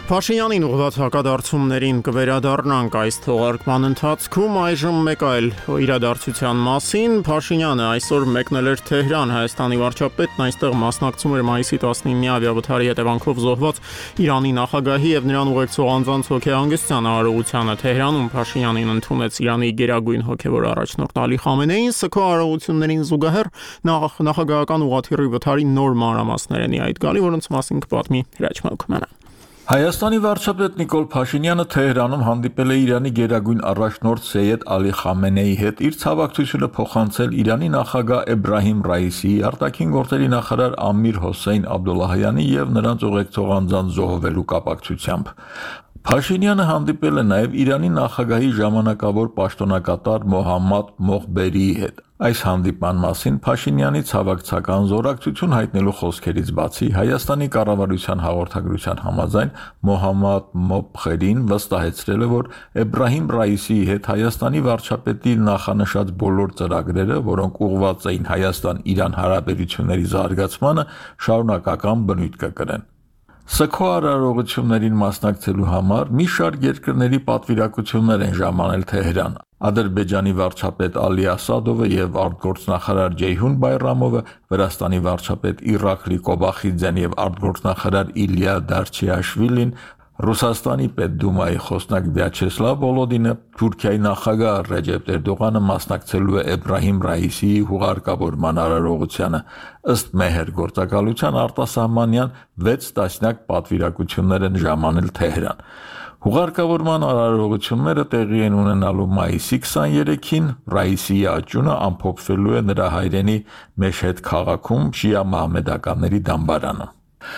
Փաշինյանին ուղղված հակադարձումներին կվերադառնանք այս թողարկման ընթացքում այժմ մեկ այլ իրադարձության մասին։ Փաշինյանը այսօր մեկնել էր Թեհրան, Հայաստանի վարչապետն այստեղ մասնակցում էր մայիսի 19-ի ավիավթարի հետևանքով զոհված Իրանի նախագահի եւ նրան ուղեկցող անձանց հոգեհանգստյան արարողությանը։ Թեհրանում Փաշինյանին ընդունեց Իրանի գերագույն հոգեվոր առաջնորդ Ալի Խամենեին։ ՍՔ արարողություններին զուգահեռ նախագահական ուղղաթիռի վթարի նոր մանրամասներ են այդ գալի, որոնց մասին կպատմի Հրաչ Մալքոմյանը։ Հայաստանի վարչապետ Նիկոլ Փաշինյանը Թեհրանում հանդիպել է Իրանի գերագույն առաջնորդ Սեյեդ Ալի Խամենեիի հետ իր ցավակցությունը փոխանցել Իրանի նախագահ Էբրահիմ Ռայիսիի, արտաքին գործերի նախարար Ամիր Հոսեյն Աբդոլլահյանի եւ նրանց ուղեկցող անձանց զոհվելու կապակցությամբ։ Փաշինյանը հանդիպել է նաև Իրանի նախագահի ժամանակավոր պաշտոնակատար Մոհամմադ Մոխբերիի հետ։ Այս հանդիպման մասին Փաշինյանի ցավակցական զորակցություն հայտնելու խոսքերից բացի Հայաստանի կառավարության հաղորդագրության համաձայն Մոհամմադ Մոխբերին վստահեցրել է, որ Էբրահիմ Ռայիսիի հետ Հայաստանի վարչապետի նախանշած բոլոր ծրագրերը, որոնք ուղղված էին Հայաստան-Իրան հարաբերությունների զարգացմանը, շարունակական բնույթ կկրեն։ ՍՔ արարողություններին մասնակցելու համար մի շարք երկրների պատվիրակություններ են ժամանել Թեհրան։ Ադրբեջանի վարչապետ Ալի Ասադովը եւ արտգործնախարար Ջեյհուն Բայրամովը, Վրաստանի վարչապետ Իրաքլի Կոբախիձեն եւ արտգործնախարար Իլիա Դարչիաշվիլին, Ռուսաստանի Պետդումայի խոսնակ Վյաչեսլավ Վոլոդինը, Թուրքիայի նախագահ Ռեջեփ Էրդողանը մասնակցելու է Էբրահիմ Ռայիսիի հուղարկավորման արարողությանը։ Ըստ մեհեր գործակալության արտասահմանյան 6 տասնյակ պատվիրակություններ են ժամանել Թեհրան։ Հուղարկավորման արարողությունները տեղի են ունենալու մայիսի 23-ին, Ռայիսիի աճյունը ամփոփվելու է նրա հայրենի Մեշհեդ քաղաքում շիա մահմեդականների դամբարանում։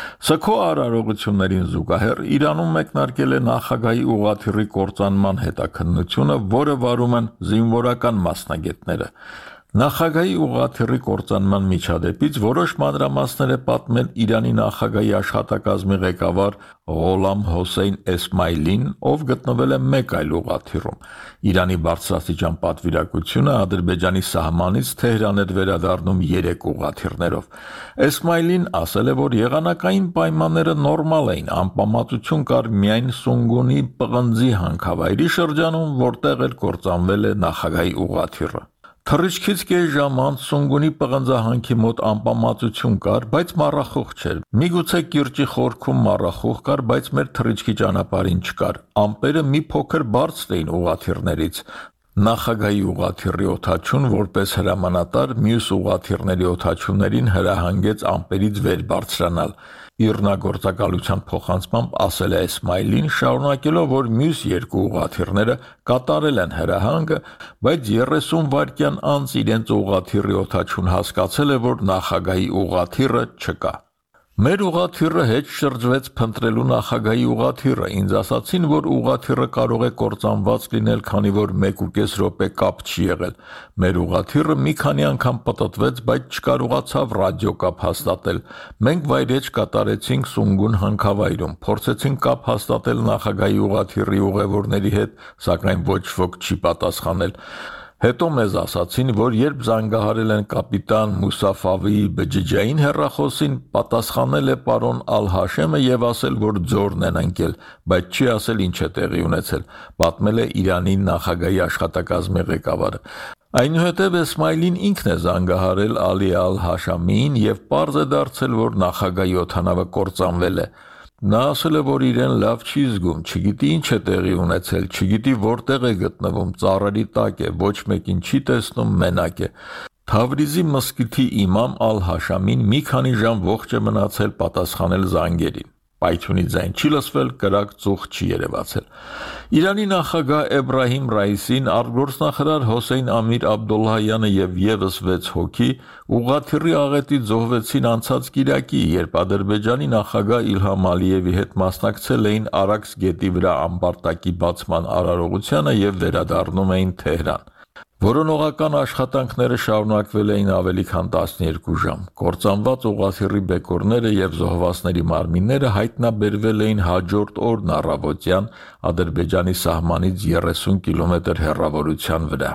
ՍՔ արարողություններին զուգահեռ Իրանում մեկնարկել է նախագահի ուղղաթիռի կործանման հետաքննությունը, որը վարում են զինվորական մասնագետները։ Նախագահի ուղղաթիռի կործանման միջադեպից որոշ մանրամասներ է պատմել Իրանի նախագահի աշխատակազմի ղեկավար Ղոլամ Հոսեյն Էսմայլին, ով գտնվել է մեկ այլ ուղղաթիռում։ Իրանի բարձրաստիճան պատվիրակությունը Ադրբեջանի սահմանից Թեհրան էր վերադառնում 3 ուղղաթիռներով։ Էսմայլին ասել է, որ եղանակային պայմանները նորմալ էին, անպամատություն կար միայն Սունգունի պղնձի հանքավայրի շրջանում, որտեղ էլ կործանվել է նախագահի ուղղաթիռը։ Թռիչքից կես ժամ անց Սունգունի պղնձահանքի մոտ անպամատություն կար, բայց մառախուղ չէր։ Միգուցե կիրճի խորքում մառախուղ կար, բայց մեր թռիչքի ճանապարհին չկար։ Ամպերը մի փոքր բարձր էին ուղղաթիռներից։ Նախագահի ուղղաթիռի օդաչուն որպես հրամանատար մյուս ուղղաթիռների օդաչուներին հրահանգեց ամպերից վեր բարձրանալ։ Իռնագործակալության փոխանցմամբ ասել է Էսմայլին, շարունակելով, որ մյուս 2 ուղղաթիռները կատարել են հրահանգը, բայց 30 վայրկյան անց իրենց ուղղաթիռի օդաչուն հասկացել է, որ նախագահի ուղղաթիռը չկա։ Մեր ուղղաթիռը հետ շրջվեց փնտրելու նախագահի ուղղաթիռը, ինձ ասացին, որ ուղղաթիռը կարող է կործանված լինել, քանի որ 1.5 րոպե կապ չի եղել։ Մեր ուղղաթիռը մի քանի անգամ պտտվեց, բայց չկարողացավ ռադիոկապ հաստատել։ Մենք վայրէջք կատարեցինք Սունգուն հանքավայրում, փորձեցինք կապ հաստատել նախագահի ուղղաթիռի ուղևորների հետ, սակայն ոչ ոք չի պատասխանել։ Հետո մեզ ասացին, որ երբ զանգահարել են կապիտան Մուսաֆավիի բջջային հեռախոսին, պատասխանել է պարոն Ալ-Հաշեմը եւ ասել, որ ձորն են ընկել, բայց չի ասել ինչ է տեղի ունեցել, պատմել է Իրանի նախագահի աշխատակազմի ղեկավարը։ Այնուհետև Էսմայլին ինքն է զանգահարել Ալի Ալ-Հաշամիին եւ պարզ է դարձել, որ նախագահի օդանավը կործանվել է։ Նա ասել է, որ իրեն լավ չի զգում, չգիտի ինչ է տեղի ունեցել, չգիտի որտեղ է գտնվում, ծառերի տակ է, ոչ մեկին չի տեսնում, մենակ է։ Թավրիզի մզկիթի իմամ Ալ-Հաշամին մի քանի ժամ ողջ է մնացել պատասխանել զանգերին։ Պայթյունի ձայն չի լսվել, կրակ ծուխ չի երևացել։ Իրանի նախագահ Էբրահիմ Ռայիսին, արտգործնախարար Հոսեյն Ամիր Աբդոլլահյանը եւ եւս 6 հոգի ուղղաթիռի աղետից զոհվեցին անցած կիրակի, երբ Ադրբեջանի նախագահ Իլհամ Ալիևի հետ մասնակցել էին Արաքս գետի վրա ամբարտակի բացման արարողությանը եւ վերադառնում էին Թեհրան։ Որոնողական աշխատանքները շարունակվել էին ավելի քան 12 ժամ։ Կործանված ուղղաթիռի բեկորները եւ զոհվածների մարմինները հայտնաբերվել էին հաջորդ օրն առավոտյան Ադրբեջանի սահմանից 30 կիլոմետր հեռավորության վրա։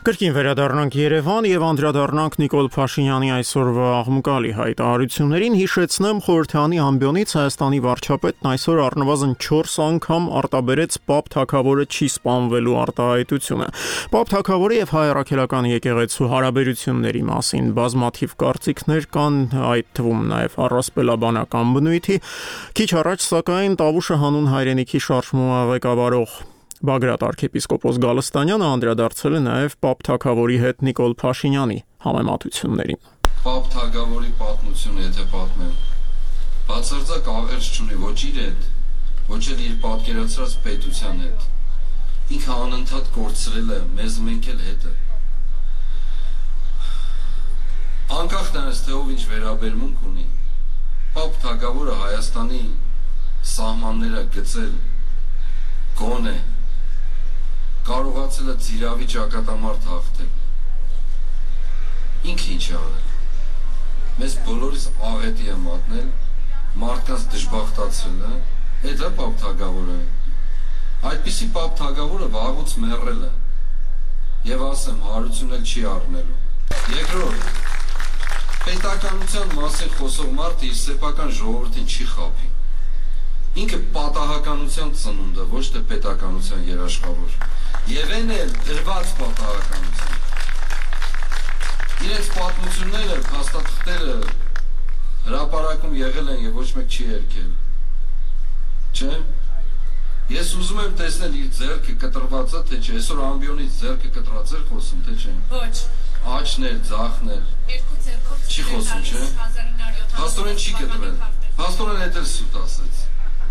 Կրկին վերադառնանք Երևան եւ անդրադառնանք Նիկոլ Փաշինյանի այսօրվա աղմուկալի հայտարարություններին, հիշեցնեմ Խորհրդանի ամբիոնից Հայաստանի վարչապետն այսօր առնվազն 4 անգամ արտաբերեց Պապ Թագավորը չի սպանվելու արտահայտությունը։ Պապ Թագավորի եւ հայ առաքելական եկեղեցու հարաբերությունների մասին բազմաթիվ կարծիքներ կան, այդ թվում նաեւ առասպելաբանական բնույթի։ Քիչ առաջ սակայն Տավուշը հանուն հայրենիքի շարժումը ղեկավարող Բագրատ arczepiskopos Գալստանյանը անդրադարձել է նաև Պապ Թագավորի հետ Նիկոլ Փաշինյանի համեմատություններին։ Պապ Թագավորի պատմությունը, եթե պատմեմ, բացարձակ աղերս չունի ոչ իր հետ, ոչ էլ իր պատկերացրած պետության հետ։ Ինքը անընդհատ կորցրել է, մեզ մենք էլ հետը։ Անկախ նրանից թե ով ինչ վերաբերմունք ունի, Պապ Թագավորը Հայաստանի սահմանները գծել գոնե կարողացել է ծիրավի ճակատամարտ հաղթել։ Ինքը ինչ է արել։ Մեզ բոլորիս աղետի է մատնել, մարդկանց դժբախտացրել է, այդ է Պապ Թագավորը։ Այդպիսի Պապ Թագավորը վաղուց մեռել է, եւ ասեմ, հարություն էլ չի առնելու։ Երկրորդ, պետականության մասին խոսող մարդը իր սեփական ժողովրդին չի խաբի։ Ինքը պատահականության ծնունդ է, ոչ թե պետականության երաշխավոր։ Եվ այն էլ դրված պատահականություն։ Իրենց պատմությունները, փաստաթղթերը հրապարակում եղել են եւ ոչ մեկ չի երգել։ Չէ՞։ Ես ուզում եմ տեսնել իր ձեռքը կտրվածը, թե չէ, այսօր ամբիոնից ձեռքը կտրած էր խոսում, թե չէ։ Ոչ։ Աչներ, ձախներ։ Երկու ձեռքով չի խոսում, չէ։ Փաստորեն չի կտրվել։ Փաստորեն դա էլ սուտ ասեց։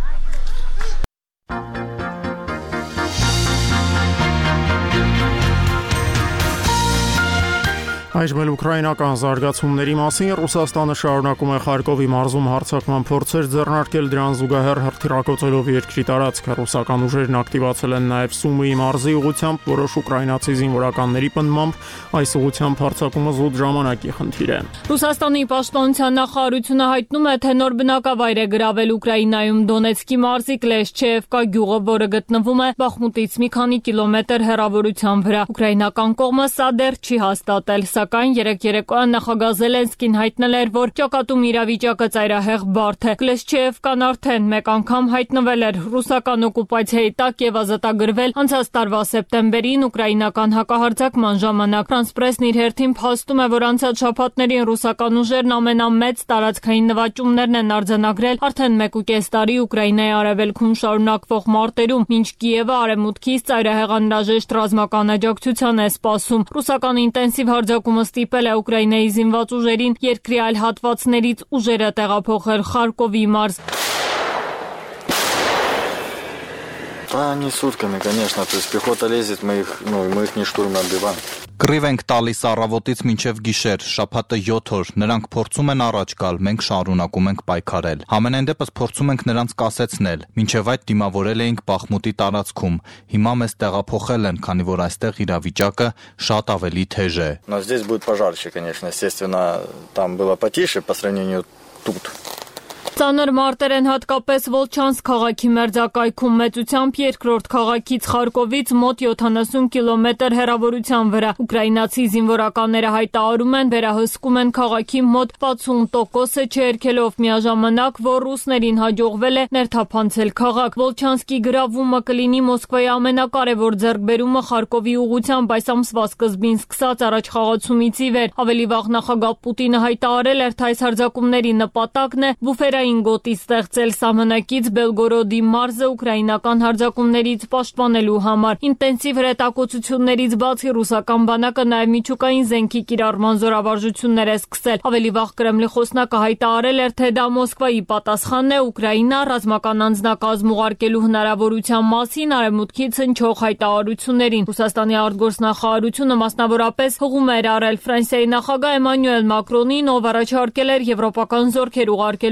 Այժմ ուկրաինական զարգացումների մասին Ռուսաստանը շարունակում է Խարկովի մարզում հարձակման փորձեր ձեռնարկել, դրան զուգահեռ հրթիռակոծելով երկրի տարածքը։ Ռուսական ուժերն ակտիվացել են նաև Սումիի մարզի ուղղությամբ, որոշ ուկրաինացի զինվորականների պնդմամբ այս ուղղությամբ հարձակումը զուտ ժամանակի խնդիր է։ Ռուսաստանի պաշտպանության նախարարությունը հայտնում է, թե նոր բնակավայր է գրավել Ուկրաինայում Դոնեցկի մարզի Կլեշչեևկա գյուղը, որը գտնվում է Բախմուտից մի քանի կիլոմետր հեռավորության վրա։ Ուկրաինական կողմը սա դեռ չի հաստատել, սակայն երեկ երեկոյան նախագահ Զելենսկին հայտնել էր, որ ճակատում իրավիճակը ծայրահեղ բարդ է։ Կլեշչեևկան արդեն մեկ անգամ հայտնվել էր ռուսական օկուպացիայի տակ եւ ազատագրվել անցած տարվա սեպտեմբերին ուկրաինական հակահարձակման ժամանակ։ Ֆրանս պրեսն իր հերթին փաստում է, որ անցած շաբաթներին ռուսական ուժերն ամենամեծ տարածքային նվաճումներն են արձանագրել արդեն 1.5 տարի Ուկրաինայի արևելքում շարունակվող մարտերում, մինչ Կիևը արևմուտքից ծայրահեղ անհրաժեշտ ռազմական աջակցության է սպասում։ Ռուսական ինտենսիվ հարձակումը ստիպել է Ուկրաինայի զինված уժերին երկրի այլ հատվածներից ուժերը տեղափոխել Խարկովի մարզ։ Не сутками, конечно, то есть пехота лезет, мы их не штурм отбиваем. Կռիվ ենք տալիս առավոտից մինչև գիշեր, շաբաթը 7 օր, նրանք փորձում են առաջ գալ, մենք շարունակում ենք պայքարել։ Համենայն դեպս փորձում ենք նրանց կասեցնել, մինչև այդ դիմավորել էինք Բախմուտի տարածքում։ Հիմա մեզ տեղափոխել են, քանի որ այստեղ իրավիճակը շատ ավելի թեժ է։ Но здесь будет пожарще, конечно, естественно, там было потише по сравнению тут. Ծանր մարտեր են հատկապես Վոլչանսկ քաղաքի մերձակայքում, մեծությամբ երկրորդ քաղաքից Խարկովից մոտ 70 կիլոմետր հեռավորության վրա։ Ուկրաինացի զինվորականները հայտարարում են, վերահսկում են քաղաքի մոտ 60%-ը չերքելով, միաժամանակ, որ ռուսներին հաջողվել է ներթափանցել քաղաք։ Վոլչանսկի գրավումը կլինի Մոսկվայի ամենակարևոր ձեռքբերումը Խարկովի ուղղությամբ այս ամսվա սկզբին սկսած առաջխաղացումից ի վեր։ Ավելի վաղ նախագահ Պուտինը հայտարարել էր, թե այս հարձակումների նպատակն է բուֆերային գոտի ստեղծել սահմանակից Բելգորոդի մարզը ուկրաինական հարձակումներից պաշտպանելու համար։ Ինտենսիվ հրետակոծություններից բացի ռուսական բանակը նաև միջուկային զենքի կիրառման զորավարժություններ է սկսել։ Ավելի վաղ Կրեմլի խոսնակը հայտարարել էր, թե դա Մոսկվայի պատասխանն է Ուկրաինա ռազմական անձնակազմ ուղարկելու հնարավորության մասին արևմուտքից հնչող հայտարարություններին։ Ռուսաստանի արտգործնախարարությունը մասնավորապես հողում էր արել Ֆրանսիայի նախագահ Էմանուել Մակրոնին, ով առաջարկել էր եվրոպական զորքեր ուղարկել Ուկրաինա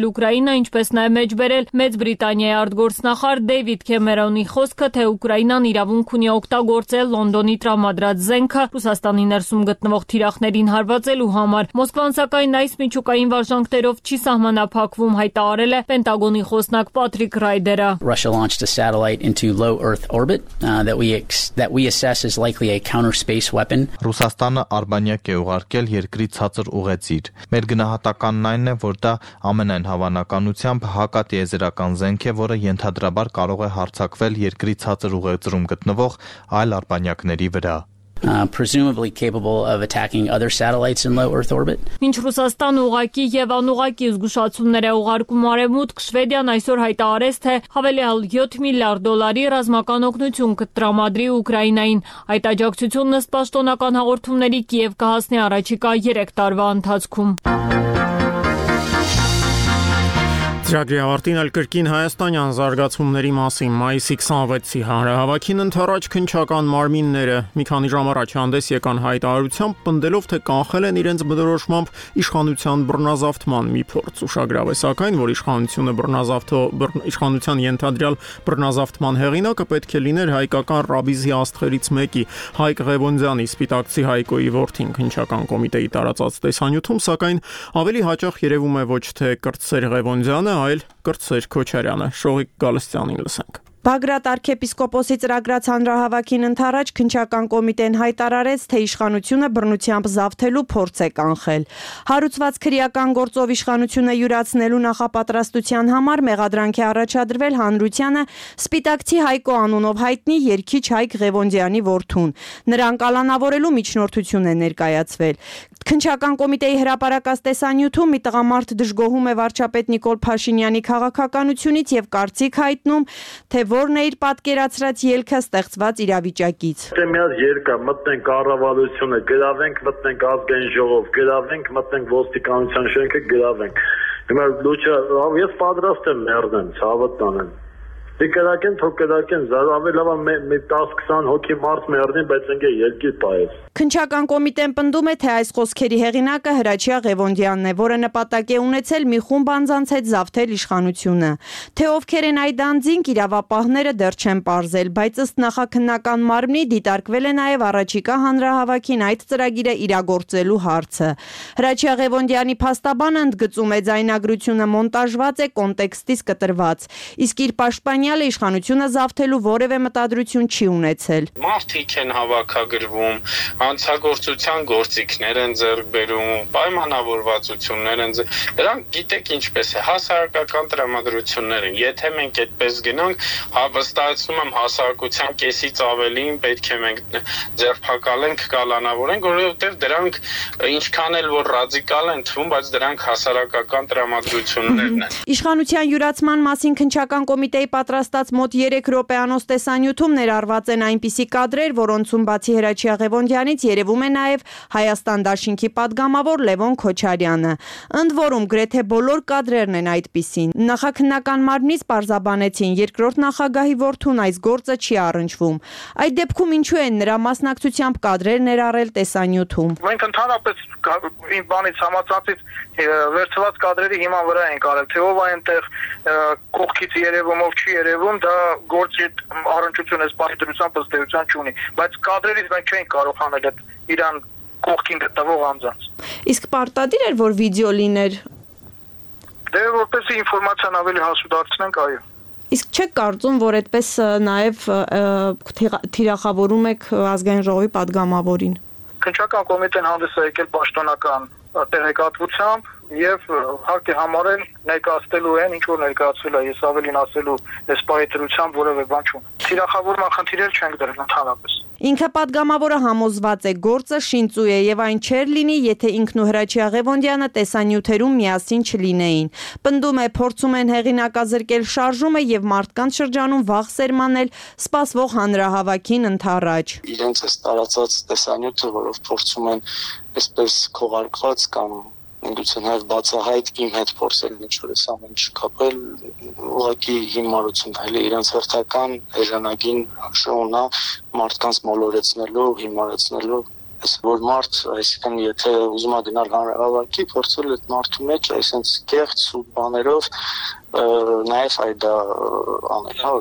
Ուկրաինա, ինչպես նաև մեջբերել Մեծ Բրիտանիայի արտգործնախարար Դեյվիդ Քեմերոնի խոսքը, թե Ուկրաինան իրավունք ունի օգտագործել Լոնդոնի տրամադրած զենքը Ռուսաստանի ներսում գտնվող թիրախներին հարվածելու համար։ Մոսկվան սակայն այս միջուկային վարժանքներով չի սահմանափակվում, հայտարարել է Պենտագոնի խոսնակ Պատրիկ Ռայդերը։ Russia launched a satellite into low Earth orbit that we assess as likely a counter space weapon. Ռուսաստանը արբանյակ է ուղարկել երկրի ցածր ուղեծիր։ Մեր գնահատականն այն է, որ դա ամենայն հավանականությամբ հակատիեզերական զենք է, որը ենթադրաբար կարող է հարձակվել երկրի ցածր ուղեծրում գտնվող այլ արբանյակների վրա։ Presumably capable of attacking other satellites in low Earth orbit. Մինչ Ռուսաստանը ուղղակի եւ անուղղակի զգուշացումներ է ուղարկում Արևմուտք, Շվեդիան այսօր հայտարարեց, թե հավելյալ $7 միլիարդ ռազմական օգնություն կտրամադրի Ուկրաինային։ Այդ աջակցությունն ըստ պաշտոնական հաղորդումների Կիև կհասնի առաջիկա 3 տարվա ընթացքում։ Ծրագրի ավարտին էլ կրկին հայաստանյան զարգացումների մասին մայիսի 26-ի հանրահավաքին ընթരാճ քննչական մարմինները մի քանի ժամ առաջ հանդես եկան հայտարարությամբ, պնդելով, թե կանխել են իրենց բնորոշմամբ իշխանության բռնազավթման մի փորձ։ Ուշագրավ է սակայն, որ իշխանության ենթադրյալ բռնազավթման հեղինակը պետք է լիներ հայկական ռաբիզի աստղերից մեկի Հայկ Ղևոնդյանի, Սպիտակցի Հայկոյի որդին։ Քննչական կոմիտեի տարածած տեսանյութում սակայն ավելի հաճախ երևում է ոչ թե Կրտսեր Ղևոնդյանը, այլ Կրտսեր Քոչարյանը։ Շողիկ Գալստյանին լսենք։ Բագրատ arczepiskoposi ծրագրած հանրահավաքին ընթരാճ քննչական կոմիտեն հայտարարեց, թե իշխանությունը բռնությամբ զավթելու փորձ է կանխել։ Հարուցված քրեական գործով իշխանությունը յուրացնելու նախապատրաստության համար մեղադրանք է առաջադրվել հանրությանը Սպիտակցի Հայկո անունով հայտնի երգիչ Հայկ Ղևոնդյանի որդուն։ Նրան կալանավորելու միջնորդություն է ներկայացվել։ Քննչական կոմիտեի հրապարակած տեսանյութում մի տղամարդ դժգոհում է վարչապետ Նիկոլ Փաշինյանի քաղաքականությունից եւ կարծիք հայտնում, թե որն է իր պատկերացրած ելքը ստեղծված իրավիճակից։ Դե մի հատ երկա մտնենք կառավարությունը, գրավենք, մտնենք ազգային ժողով, գրավենք, մտնենք ոստիկանության շենքը, գրավենք։ Հիմա լուչը ես պատրաստ եմ մեռնեմ, ցավոտ տանեմ։ Դեկարակեն թոկերակեն զարավելավա մի 10-20 հոգի մարդ մեռնի, բայց ընկե երկիր պայես։ Քննչական կոմիտեն պնդում է, թե այս խոսքերի հեղինակը Հրաչյա Ղևոնդյանն է, որը նպատակ է ունեցել մի խումբ անձանց հետ զավթել իշխանությունը։ Թե ովքեր են այդ անձինք, իրավապահները դեռ չեն պարզել, բայց ըստ նախաքննական մարմնի դիտարկվել է նաև առաջիկա հանրահավաքին այդ ծրագիրը իրագործելու հարցը։ Հրաչյա Ղևոնդյանի փաստաբանը ընդգծում է, ձայնագրությունը մոնտաժված է, կոնտեքստից կտրված, իսկ իր պաշտպանյալը իշխանությունը զավթելու որևէ մտադրություն չի ունեցել։ Մարդիկ են հավաքագրվում, հանցագործության գործիքներ են ձեռք բերում, պայմանավորվածություններ են դրանք գիտեք ինչպես է, հասարակական տրամադրություններ են։ Եթե մենք այդպես գնանք, վստահեցնում եմ հասարակության կեսից ավելին պետք է մենք ձերբակալենք, կալանավորենք, որովհետև դրանք ինչքան էլ որ ռադիկալ են թվում, բայց դրանք հասարակական տրամադրություններն են։ Իշխանության յուրացման մասին քննչական կոմիտեի պատրաստած մոտ 3 րոպեանոց տեսանյութում ներառված են այնպիսի կադրեր, որոնցում բացի Հրաչյա Ղևոնդյանից երևում է նաև Հայաստան դաշինքի падգամավոր Լևոն Քոչարյանը։ Ընդ որում գրեթե բոլոր կադրերն են այդպիսին։ Նախաքննական մարմնից պարզաբանեցին, երկրորդ նախագահի որդուն այս գործը չի առնչվում։ Այդ դեպքում ինչու են նրա մասնակցությամբ կադրեր ներառել տեսանյութում։ Մենք ընդհանրապես իմ բանից համացածից վերցված կադրերի հիման վրա ենք արել, թե ով այնտեղ կողքից երևում, ով չի երևում, դա գործի առնչություն է սպասադրության ըստեյության չունի, բայց կադրերից մենք չենք կարող անել այդ իրան կողքին գտնվող անձանց։ Իսկ պարտադիր էր, որ վիդեո լիներ։ Դե որպեսզի ինֆորմացիան ավելի հասու դարձնենք, այո։ Իսկ չեք կարծում, որ այդպես նաև թիրախավորում եք ազգային ժողովի падգամավորին։ Քննչական կոմիտեն հանդես է եկել պաշտոնական տեղեկատվությամբ եւ հարկ է համարել ներկայացնելու են, ինչ որ ներկայացվել է, ես ավելին ասելու այս պայթրությամբ որևէ բան չունեմ։ Թիրախավորման խնդիրել չենք դրել ընդհանրապես։ Ինքը падգամավորը համոզված է, գործը շինծու է եւ այն չէր լինի, եթե ինքն ու Հրաչյա Ղևոնդյանը տեսանյութերում միասին չլինեին։ Պնդում է, փորձում են հեղինակազրկել շարժումը եւ մարդկանց շրջանում վախ սերմանել սպասվող հանրահավաքին ընթരാճ։ Իրենց այս տարածած տեսանյութը, որով փորձում են այսպես քողարկված կամ գուցե նաև բացահայտ իմ հետ փորձել ինչ-որ այս ամեն ինչ կապել, ուղղակի հիմարություն այլ իրենց հերթական էժանագին շոունա մարդկանց մոլորեցնելու, հիմարեցնելու այդպես որ մարդ, այսինքն եթե ուզում է գնալ հանրահավաքի, փորձել այդ մարդու մեջ այսպես կեղծ ու բաներով նաև այդ դա անել, հա,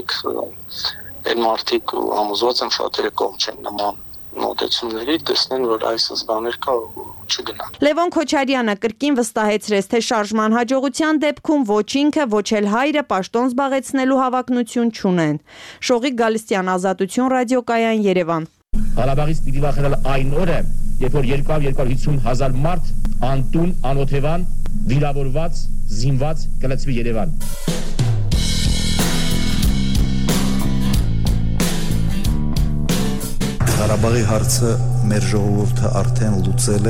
մարդիկ համոզված են շատերը կողմ չեն նման մոտեցումների, տեսնեն, որ այս բաներ կա ու չգնան։ Լևոն Քոչարյանը կրկին վստահեցրեց, թե շարժման հաջողության դեպքում ոչ ինքը, ոչ էլ հայրը պաշտոն զբաղեցնելու հավակնություն չունեն։ Շողիկ Գալստյան, Ազատություն ռադիոկայան, Երևան։ Ղարաբաղից պիտի վախենալ այն օրը, երբ որ 250,000 մարդ անտուն, անօթևան, վիրավորված, զինված կլցվի Երևան։ Ղարաբաղի հարցը մեր ժողովուրդը արդեն լուծել է։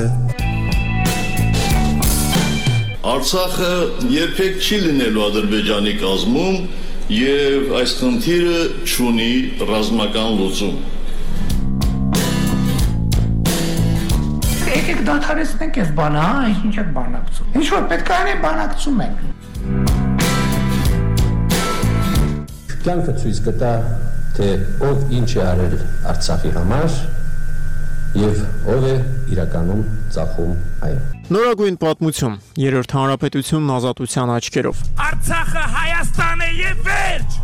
Արցախը երբեք չի լինելու Ադրբեջանի կազմում եւ այս խնդիրը չունի ռազմական լուծում։ Եկեք դադարեցնենք այս բանը, հա, ինչ եք բանակցում։ Ինչ որ պետք է անենք, բանակցում ենք։ Կյանքը ցույց կտա, թե ով ինչ է արել Արցախի համար եւ ով է իրականում ծախում այն։ Նորագույն պատմություն, Երրորդ հանրապետությունն ազատության աչքերով։ Արցախը Հայաստան է եւ վերջ։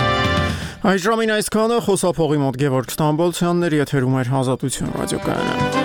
Այս ժամին այսքանը, խոսափողի մոտ Գևորգ Ստամբոլցյանն էր, եթերում էր Ազատություն ռադիոկայանը։